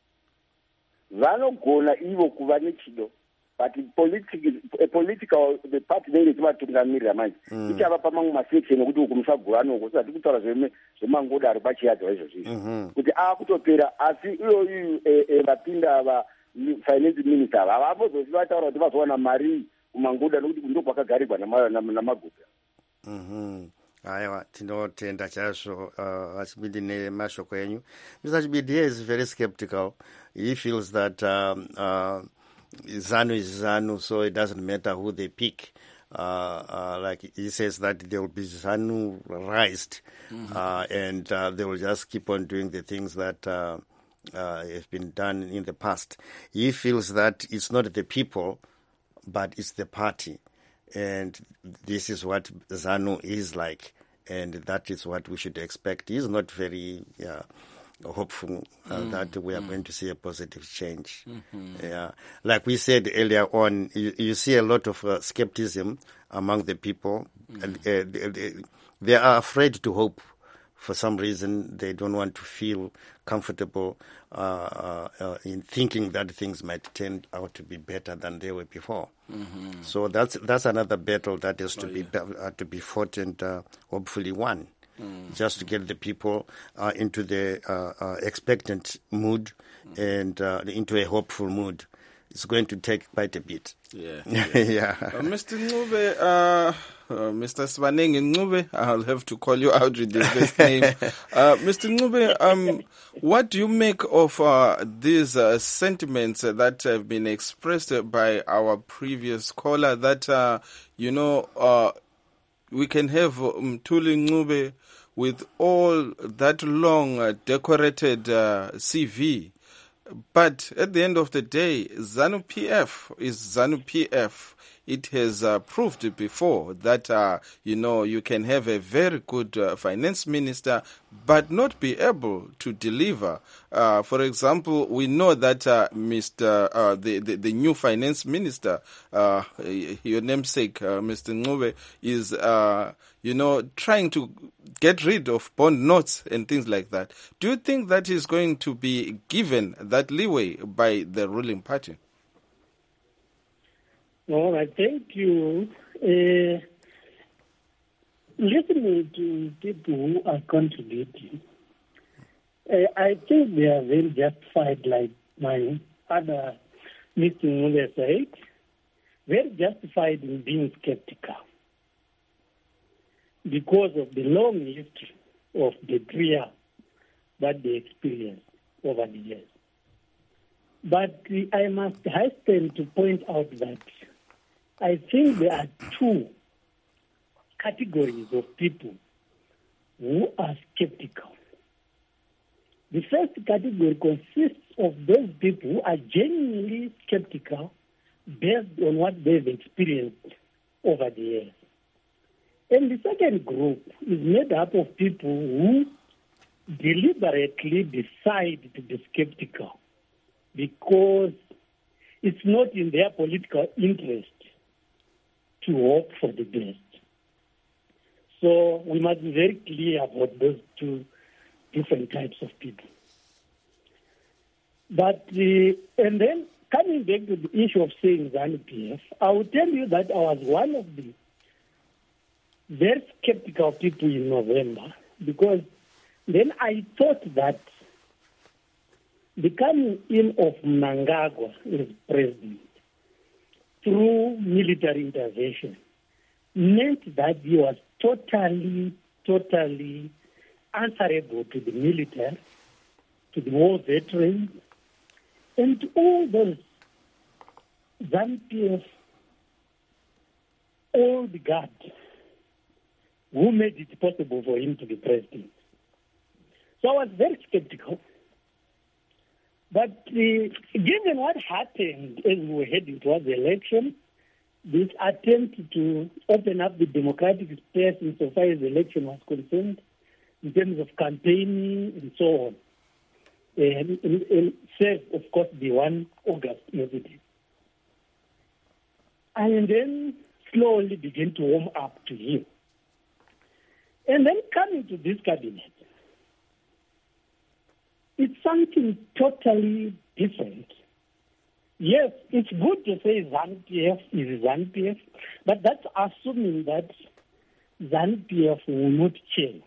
Vanogona ivo kuva nechido, but political, political the party nenge chivatungamirira manje ichava pamamwe masection okuti uku musagurana uku sati kutaura zvemangoda ari pachiyadzwa izvozvizvo kuti akutopera. Asi iyoyu vapinda ava finance minister ava havambozosi vataura kuti vazowana mari kumangoda nokuti ndo kwakagarirwa namaguta. Aiwa, tinotenda chaizvo Chibidi nemashoko enyu. Mister Chibidi is very skeptical. He feels that um, uh, ZANU is ZANU, so it doesn't matter who they pick. Uh, uh, like he says that they will be ZANU-ized, mm-hmm. uh, and uh, they will just keep on doing the things that uh, uh, have been done in the past. He feels that it's not the people, but it's the party. And this is what ZANU is like, and that is what we should expect. He's not very uh, hopeful uh, mm, that we are mm. going to see a positive change. Mm-hmm. Yeah, like we said earlier on, you, you see a lot of uh, skepticism among the people. Mm. And, uh, they, they, they are afraid to hope. For some reason, they don't want to feel comfortable uh, uh, in thinking that things might turn out to be better than they were before. Mm-hmm. So that's that's another battle that is to oh, be yeah. uh, to be fought and uh, hopefully won. Mm. Just to get the people uh, into the uh, uh, expectant mood mm. and uh, into a hopeful mood. It's going to take quite a bit. Yeah, yeah. yeah. Uh, Mister Ncube, uh, uh, Mister Swaneng Ncube, I'll have to call you out with the best name. Uh, Mister Ncube, um, what do you make of uh, these uh, sentiments uh, that have been expressed by our previous caller that, uh, you know, uh, we can have Mthuli Ncube with all that long uh, decorated uh, C V, but at the end of the day, ZANU-P F is ZANU-P F. it has uh, proved before that, uh, you know, you can have a very good uh, finance minister but not be able to deliver. Uh, for example, we know that uh, Mister Uh, the, the, the new finance minister, uh, your namesake, uh, Mister Ncube, is, uh, you know, trying to get rid of bond notes and things like that. Do you think that is going to be given that leeway by the ruling party? All right, thank you. Uh, listening to people who are contributing, uh, I think they are very justified, like my other Mister Ncube said, very justified in being skeptical because of the long history of the fear that they experienced over the years. But I must hasten to point out that I think there are two categories of people who are skeptical. The first category consists of those people who are genuinely skeptical based on what they've experienced over the years. And the second group is made up of people who deliberately decide to be skeptical because it's not in their political interest to hope for the best. So we must be very clear about those two different types of people. But, uh, and then coming back to the issue of saying ZANU-P F, I will tell you that I was one of the very skeptical people in November because then I thought that the coming in of Mnangagwa as president through military intervention meant that he was totally, totally answerable to the military, to the war veterans, and to all those ZANU-P F, all the guards who made it possible for him to be president. So I was very skeptical. But uh, given what happened as we were heading towards the election, this attempt to open up the democratic space insofar as the election was concerned, in terms of campaigning and so on, and, and, and served, of course, the one August incident. And then slowly began to warm up to him. And then coming to this cabinet, it's something totally different. Yes, it's good to say ZANU-P F is ZANU-P F, but that's assuming that ZANU-P F will not change.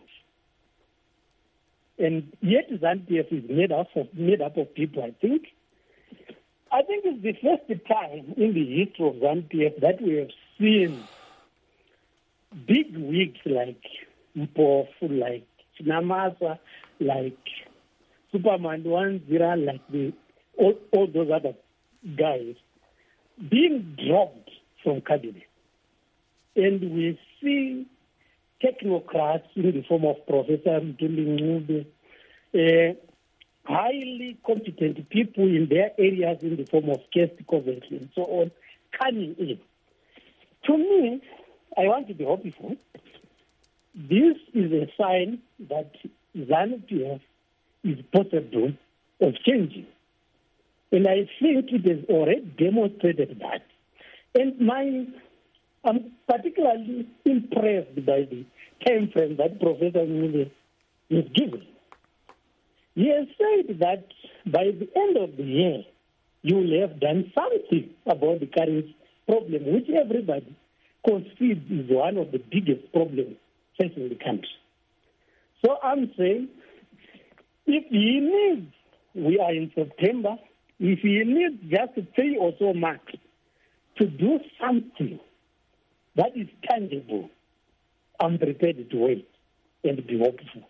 And yet ZANU-P F is made up of made up of people, I think. I think it's the first time in the history of ZANU-P F that we have seen big wigs like Mpofu, like Chinamasa, like Superman Wanzira, like the all, all those other guys being dropped from cabinet. And we see technocrats in the form of Professor Mthuli Ncube, uh, highly competent people in their areas in the form of Kirsti Coventry and so on, coming in. To me, I want to be hopeful. This is a sign that ZANU-P F is possible of changing. And I think it has already demonstrated that. And my, I'm particularly impressed by the time frame that Professor Ncube is given. He has said that by the end of the year, you will have done something about the current problem, which everybody concedes is one of the biggest problems facing the country. So I'm saying, if he needs, we are in September, if he needs just three or so months to do something that is tangible, I'm prepared to wait and be hopeful.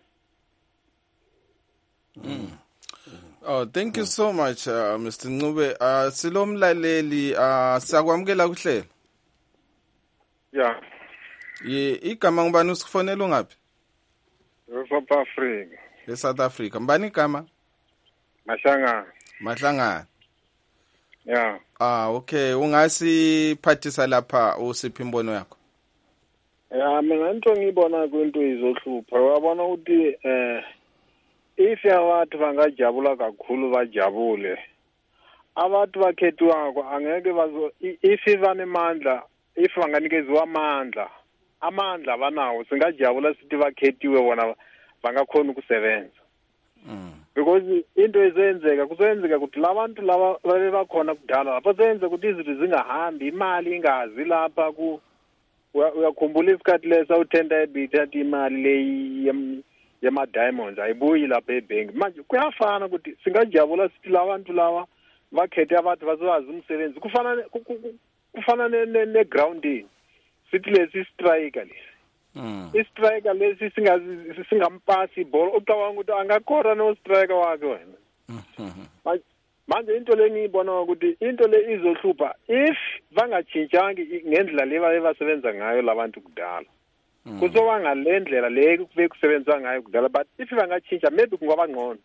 Mm. Oh, thank you so much, uh, Mister Ncube. Uh, silomlaleli, uh, siyakwamukela kuhlelo. Yeah. Ye, igama ngubani usifonela ngaphi? South Africa. E South Africa. Mbani igama? Mahlangana. Mahlangana. Yeah. Ah, okay. Ungasiphathisa lapha usiphi imbono yakho? Ya mina into ngibona kwinto izohlupha uyabona ukuthi eh if abantu bangajabula kakhulu bajabule abantu bakhethiwako angeke bazo if ivanemandla if banganikezwa amandla amandla banawo singajabula sithi bakhethiwe bona bangakhona ukusebenza because into ezenzeka kuzenzeka ukuthi labantu laba babe bakhona kudala lapho senze ukuthi izinto zingahambi imali ingazi lapha ku uyakhumbula isikhathi lesa uthenda ebithatha imali leyi yama diamonds ayibuyi lapha ebank manje kuyafana ukuthi singajabula sithi labantu laba bakhethe abantu bazowazi umsebenzi kufana kufana ne grounding sithi lesi striker lesi Mm. Istriker lesi singazi singampasi ibhola ucabanga ukuthi angakora no striker wakhe wena. Mhm. Manje into lengiyibona ukuthi into le izohlupha if bangachinjanga ngendlela leba ebasebenza ngayo labantu kudala. Kuzoba ngalendlela le kube kusebenza ngayo kudala but if bangachinja maybe kungaba ngcono.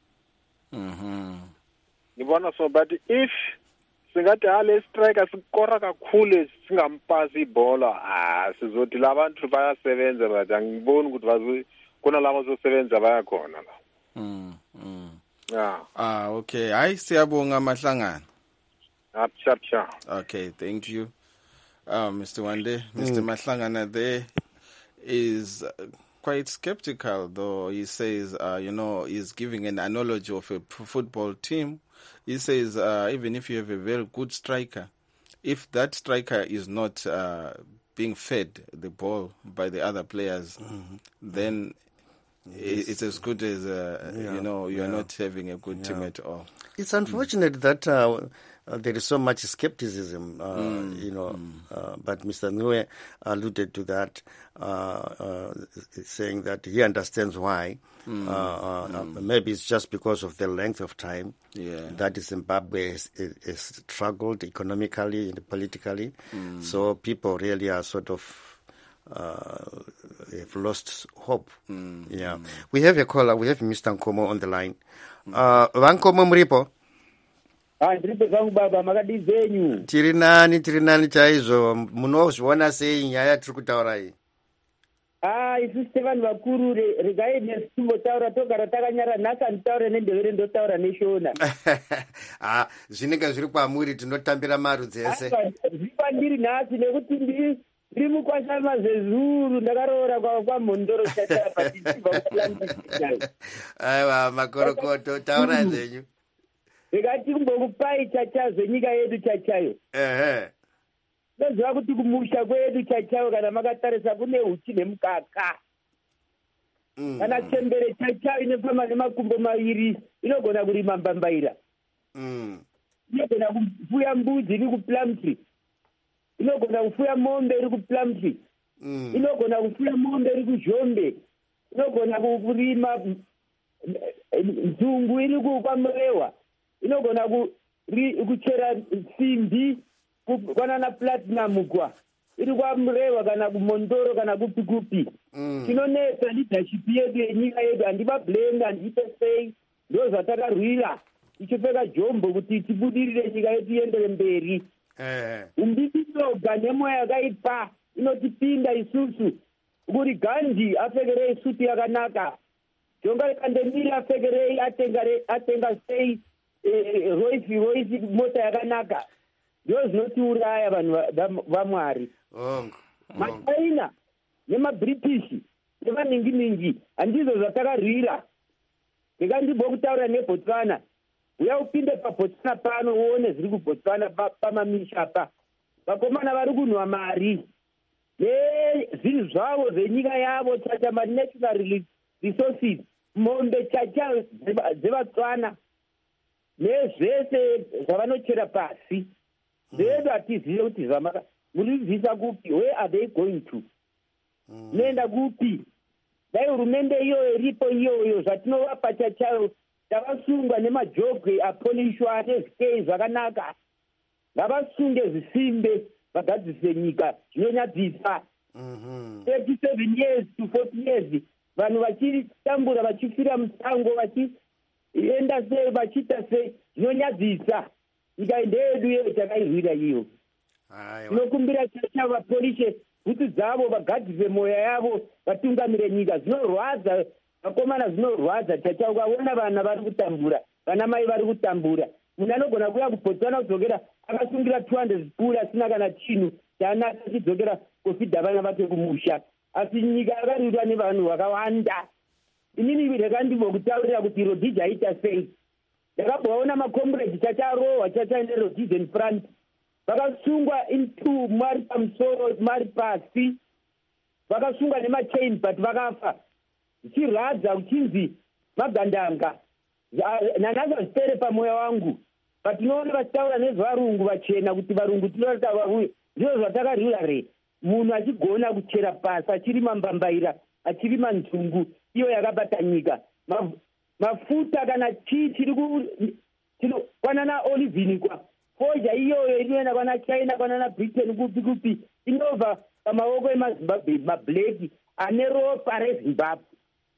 Mhm. Ngibona so but if singathi ale striker sikora kakhulu singampasi ibhola ah sizothi labantu bayasebenza but angiboni ukuthi bazo kuna labo zosebenza bayakhona la. Mm. mm. Yeah. Ah okay. Hayi siyabonga Mahlangana. Up sharp sharp. Okay, thank you. Uh, Mister Wande, Mister Mm. Mahlangana there is uh, quite skeptical though. He says uh, you know, he's giving an analogy of a football team. He says uh, even if you have a very good striker, if that striker is not uh, being fed the ball by the other players, mm-hmm. then yes. it's as good as, uh, yeah. you know, you're yeah. not having a good yeah. team at all. It's unfortunate mm. that uh, uh, there is so much skepticism, uh, mm. you know, mm. uh, but Mister Ngue alluded to that, uh, uh, saying that he understands why. Mm. Uh, uh, mm. Maybe it's just because of the length of time yeah. that Zimbabwe has, has struggled economically and politically. Mm. So people really are sort of uh, have lost hope. Mm. Yeah, mm. We have a caller. We have Mister Nkomo on the line. Uh, Vankomo Mripo. Ndiripo zangu baba makadi zenyu. Tiri nani tiri nani chaizo munozviona sei nyaya tiri kutaura iyi? Ah, isi Stefan vakuru regai nesimbotaura togara takanyara nhaka nditaure nendevere ndotaura neshona. Ah, zvinenge zviri kwamuri tinotambira marudzi ese. Zviri kwandiri nhasi nekuti ndiri ndiri mukwashama zezuru ndakaroora kwamhondoro chatara patichibva kulandisai. Aiwa makorokoto taura zenyu. Rekati kumbokupai chachazo nyika yedu chachayo. Ehe. Ndoziva kuti kumusha kwedu chachayo kana makatarisa kune uchi nemukaka. Mm. Kana chembere chachayo inofamba nemakumbo maviri inogona kurima mbambaira. Mm. Inogona kufuya mbudzi iri kuplumtree. Inogona kufuya mombe iri kuplumtree. Mm. Inogona kufuya mombe iri kuzhombe. Inogona kurima nzungu iri kwamurewa. Inogona kuchera simbi kwanana platinum kwa iri kwamurewa kana kumondoro kana kupi kupi. Chinonetsa leadership yedu yenyika yedu andiba blame andipe sei ndo zvatakarwira tichipfeka jombo kuti tibudirire nyika yedu iendere mberi. Eh. Umbitisoga nemoya yakaipa inotipinda isusu kuti Gandhi apfekerei suti yakanaka. Jonga Kandemiri apfekerei atengare atenga sei Royce Royce mota yakanaka. Ndo zvinotiuraya vanhu vaMwari. Machaina nemaBritish nevaninginingi handizvo zvatakarwira. Ndikandibva kutaura neBotswana. Uya upinde paBotswana pano uone zviri kuBotswana pamamisha pa. Vakomana vari kunwa mari. Nezvinhu zvavo zvenyika yavo chacha ma-natural resources. Mombe chacha dzevaTswana. Nezvese zvavanochera pasi. Zvedu hatizive kuti zvamaka muribvisa kupi, where are they going to? Nenda kupi? Dai hurumende iyoyo iripo iyoyo zvatinovapa chachayo tavasungwa nemajogwe apolishwa nezvikei zvakanaka. Ngavasunge zvisimbe vagadzise nyika zvinonyadzisa. thirty-seven years to forty years vanhu vachitambura vachifira musango vachienda sei vachiita sei zvinonyadzisa. nyika ndeyedu iyo takairwira iyo. Tinokumbira chacha vapolishe bhutsu dzavo vagadzise mwoyo yavo vatungamire nyika. Zvinorwadza vakomana, zvinorwadza chacha. Ukaona vana vari kutambura, vana mai vari kutambura, munhu anogona kuuya kubotswana kudzokera akasungira two hundred pfuura asina kana chinhu chaanaka achidzokera kofidha vana vake kumusha. Asi nyika yakarirwa nevanhu vakawanda. Inini ndakandivokutaurira kuti Rhodesia aita sei. Ndakabvaona makomrade chacharohwa chachaine Rhodesia in front. Vakasungwa into mari pamusoro mari pasi. Vakasungwa nemachain but vakafa. Zvichiradza kuchinzi magandanga. Nanhasi zvipere pamwoyo wangu. But tinoona vachitaura nezvarungu vachena kuti varungu tinoita varuye. Ndizvo zvatakarira re. Munhu achigona kuchera pasi achirima mbambaira achirima nzungu iyo yakabata nyika. Mafuta kana chii chiri kwanana olivini kwa foja iyoyo inoenda kwana China kwanana Britain kupi kupi inobva pamaoko emazimbabwe mableki ane ropa reZimbabwe.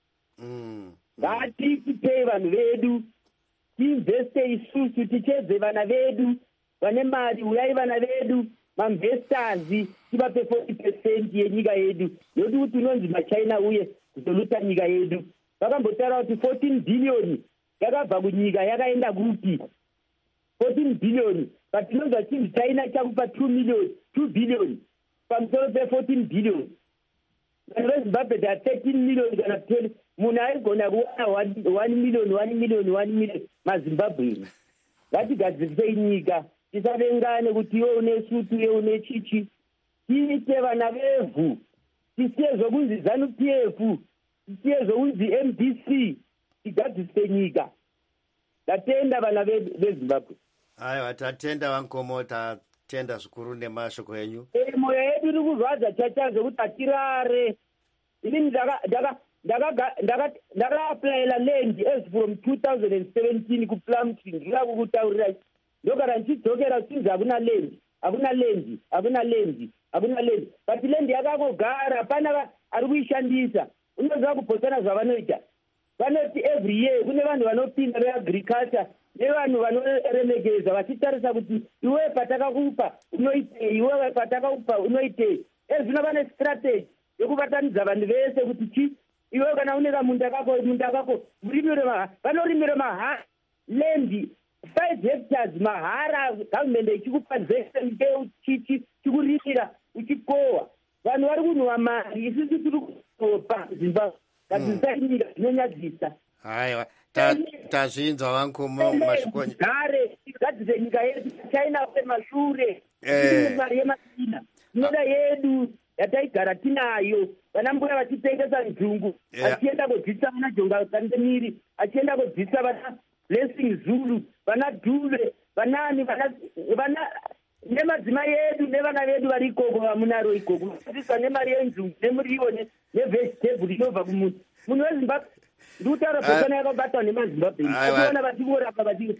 Ngatipei vanhu vedu, tiinveste isusu, tichedze vana vedu vane mari, uyai vana vedu mamvestazi tivape forty percent yenyika yedu. Ndokuti kuti unonzi maChina uye kuzoluta nyika yedu. Vakambotaura kuti fourteen billion yakabva kunyika yakaenda kupi? fourteen billion. But tinonzwa chinzi China chakupa two million, two billion pamusoro pe fourteen billion. Vanhu veZimbabwe ta thirteen million kana twenty. Munhu aigona kuwana one million, one million, one million maZimbabwe. Ngatigadzisei nyika. Tisavengane kuti iwe une sutu, iwe une chichi. Tiite vana vevhu. Tisiye zvokunzi ZANU-P F. Tisiye zvokunzi M D C. Tigadzise nyika. Tatenda vana veZimbabwe. Aiwa, tatenda Vankomo, tatenda zvikuru nemashoko enyu. Eh, moyo yedu iri kurwadza chacha zvokuti hatirare. Inini ndaka-aplayela land as from two thousand seventeen kuPlumtree. Ndikakutaurira ndogara ndichidzokera kuchinzi hakuna land, hakuna land, hakuna land, hakuna land. But land yakangogara, pana ari kuishandisa. Unoziva kupotsana zvavanoita. Vanoti every year kune vanhu vanopinda veagriculture nevanhu vanoremekeza vachitarisa kuti iwe patakakupa unoitei, iwe patakakupa unoitei. Ezvino vane strategy yekubatanidza vanhu vese kuti chi iwe kana une kamunda kako munda kako murimire mahara, vanorimire mahara land five hectares mahara, government ichikupa zvese mbeu chichi chikurimira uchikohwa. Vanhu vari kunhuwa mari, isusu tiri kutopa Zimbabwe. Kadzisainyika zvinonyadzisa. Aiwa, tazvinzwa Vankomo mashokoni. Gare gadzise nyika yedu, China kwemashure. Mari yemasina. Nyika yedu yataigara tinayo. Vana mbuya vachitengesa nzungu, achienda kodzisa vana Jonga Kandemiri, achienda kodzisa vana Blessing Zulu, vana Dube, vanani vana nemadzimai edu nevana vedu vari ikoko vamunaro ikoko. Vadzidzisa nemari yenzungu nemuriwo nevegetable inobva kumunhu. Munhu weZimbabwe ndikutaura pekana yakabatwa nemaZimbabwe. Ationa vachivorapa vachii.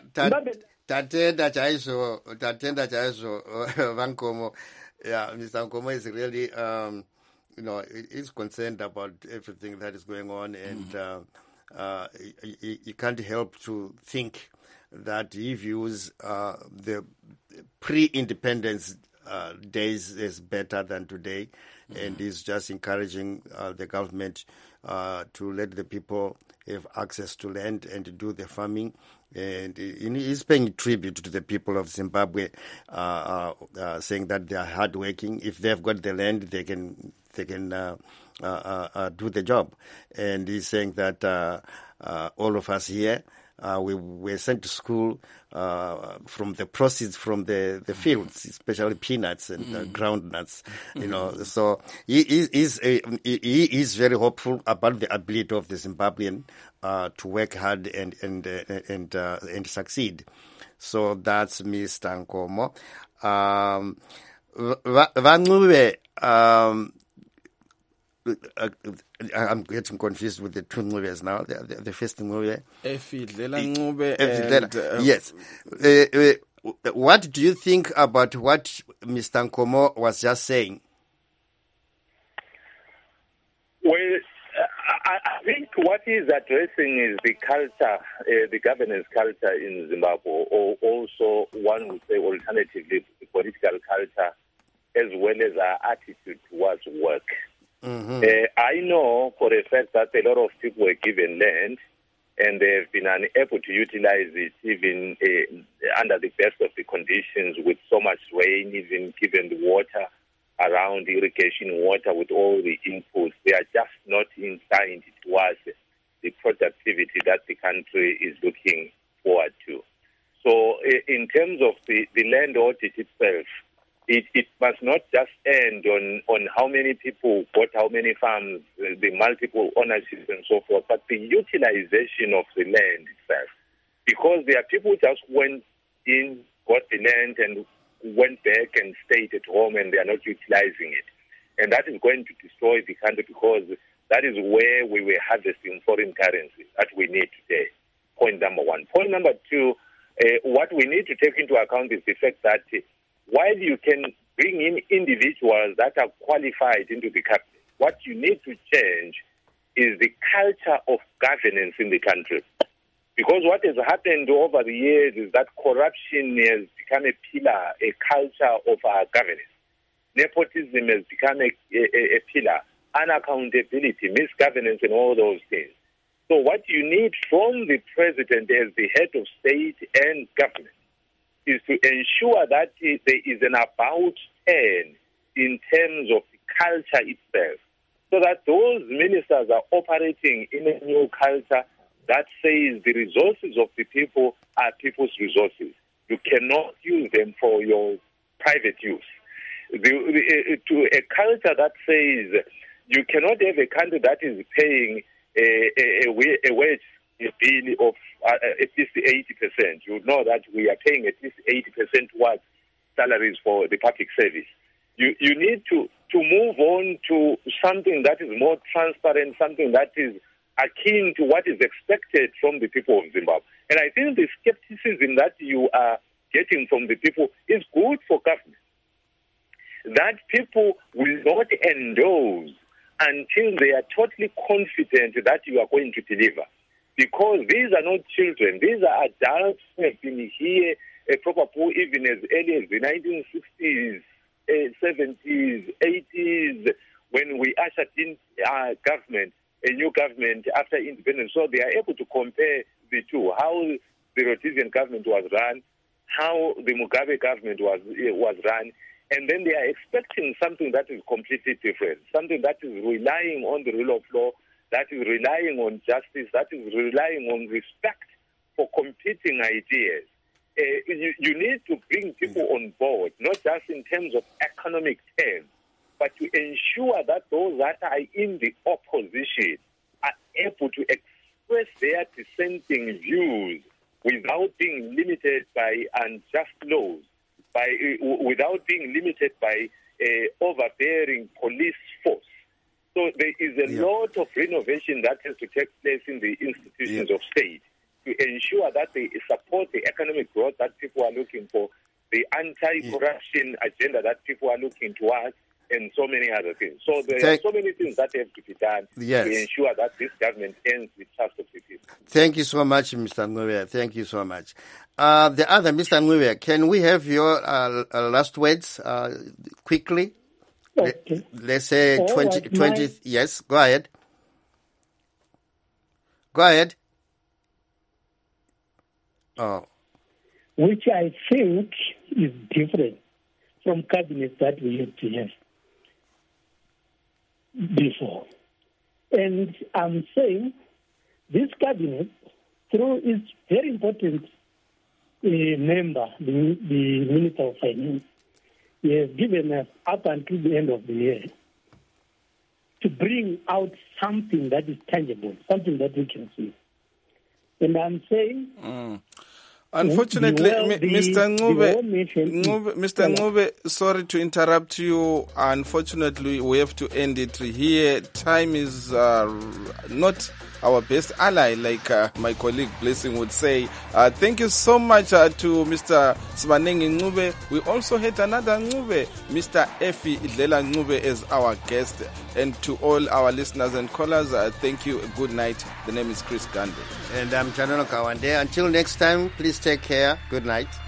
Tatenda chaizvo, tatenda chaizvo Vankomo. Yeah, Mister Nkomo is really, um, you know, is concerned about everything that is going on, and mm. uh, uh, he, he can't help to think that he views uh, the pre-independence uh, days as better than today, mm. and he's just encouraging uh, the government uh, to let the people have access to land and do the farming. And he's paying tribute to the people of Zimbabwe, uh, uh, saying that they are hardworking. If they've got the land, they can they can uh, uh, uh, do the job. And he's saying that uh, uh, all of us here, uh, we were sent to school uh, from the proceeds from the, the fields, especially peanuts and uh, groundnuts. You know, so he is he, he is very hopeful about the ability of the Zimbabwean Uh, to work hard and and uh, and uh, and succeed. So that's Mister Nkomo. Um, Vancube, um, uh, I'm getting confused with the two Ncubes now. The, the, the first Ncube. Efidlela Ncube and uh, yes. Uh, uh, what do you think about what Mister Nkomo was just saying? Well, I, I think what he's addressing is the culture, uh, the governance culture in Zimbabwe, or also one would say alternatively the political culture, as well as our attitude towards work. Mm-hmm. Uh, I know for a fact that a lot of people were given land and they've been unable to utilize it even uh, under the best of the conditions with so much rain, even given the water around irrigation water with all the inputs. They are just not inclined towards the productivity that the country is looking forward to. So in terms of the, the land audit itself, it, it must not just end on, on how many people bought how many farms, the multiple ownerships and so forth, but the utilization of the land itself. Because there are people who just went in, got the land and went back and stayed at home and they are not utilizing it. And that is going to destroy the country because that is where we were harvesting foreign currency that we need today. Point number one. Point number two, uh, what we need to take into account is the fact that uh, while you can bring in individuals that are qualified into the cabinet, what you need to change is the culture of governance in the country. Because what has happened over the years is that corruption has become a pillar, a culture of our governance. Nepotism has become a, a, a pillar, unaccountability, misgovernance, and all those things. So what you need from the president as the head of state and government is to ensure that there is an about turn in terms of the culture itself, so that those ministers are operating in a new culture that says the resources of the people are people's resources. You cannot use them for your private use. The, the, to a culture that says you cannot have a country that is paying a, a, a, a wage bill of uh, at least eighty percent. You know that we are paying at least eighty percent towards salaries for the public service. You, you need to, to move on to something that is more transparent, something that is akin to what is expected from the people of Zimbabwe. And I think the skepticism that you are getting from the people is good for government. That people will not endorse until they are totally confident that you are going to deliver. Because these are not children. These are adults who have been here, uh, probably even as early as the nineteen sixties, uh, seventies, eighties, when we ushered in our government, a new government after independence. So they are able to compare the two, how the Rhodesian government was run, how the Mugabe government was uh, was run, and then they are expecting something that is completely different, something that is relying on the rule of law, that is relying on justice, that is relying on respect for competing ideas. Uh, you, you need to bring people on board, not just in terms of economic terms, but to ensure that those that are in the opposition are able to express their dissenting views without being limited by unjust laws, by uh, without being limited by uh, overbearing police force. So there is a yeah. lot of renovation that has to take place in the institutions yeah. of state to ensure that they support the economic growth that people are looking for, the anti-corruption yeah. agenda that people are looking towards, and so many other things. So there Thank- are so many things that have to be done yes. to ensure that this government ends the trust of the people. Thank you so much, Mister Ngwebe. Thank you so much. Uh, the other, Mister Ngwebe, can we have your uh, uh, last words uh, quickly? Okay. Let's say oh, twenty, twenty my... Yes, go ahead. Go ahead. Oh. Which I think is different from cabinets that we used to have before. And I'm saying this cabinet, through its very important uh, member, the, the Minister of Finance, he has given us up until the end of the year to bring out something that is tangible, something that we can see. And I'm saying... Mm. Unfortunately, the, Mi- the, Mister Ncube, Ncube, Ncube, Mister Ncube, sorry to interrupt you. Unfortunately, we have to end it here. Time is uh, not our best ally, like uh, my colleague Blessing would say. Uh, thank you so much uh, to Mister Sibanengi Ncube. We also had another Ncube, Mister Effie Idlela Ncube, as our guest. And to all our listeners and callers, uh, thank you. Good night. The name is Chris Gandhi. And I'm Chanono Kawande. Until next time, please take care. Good night.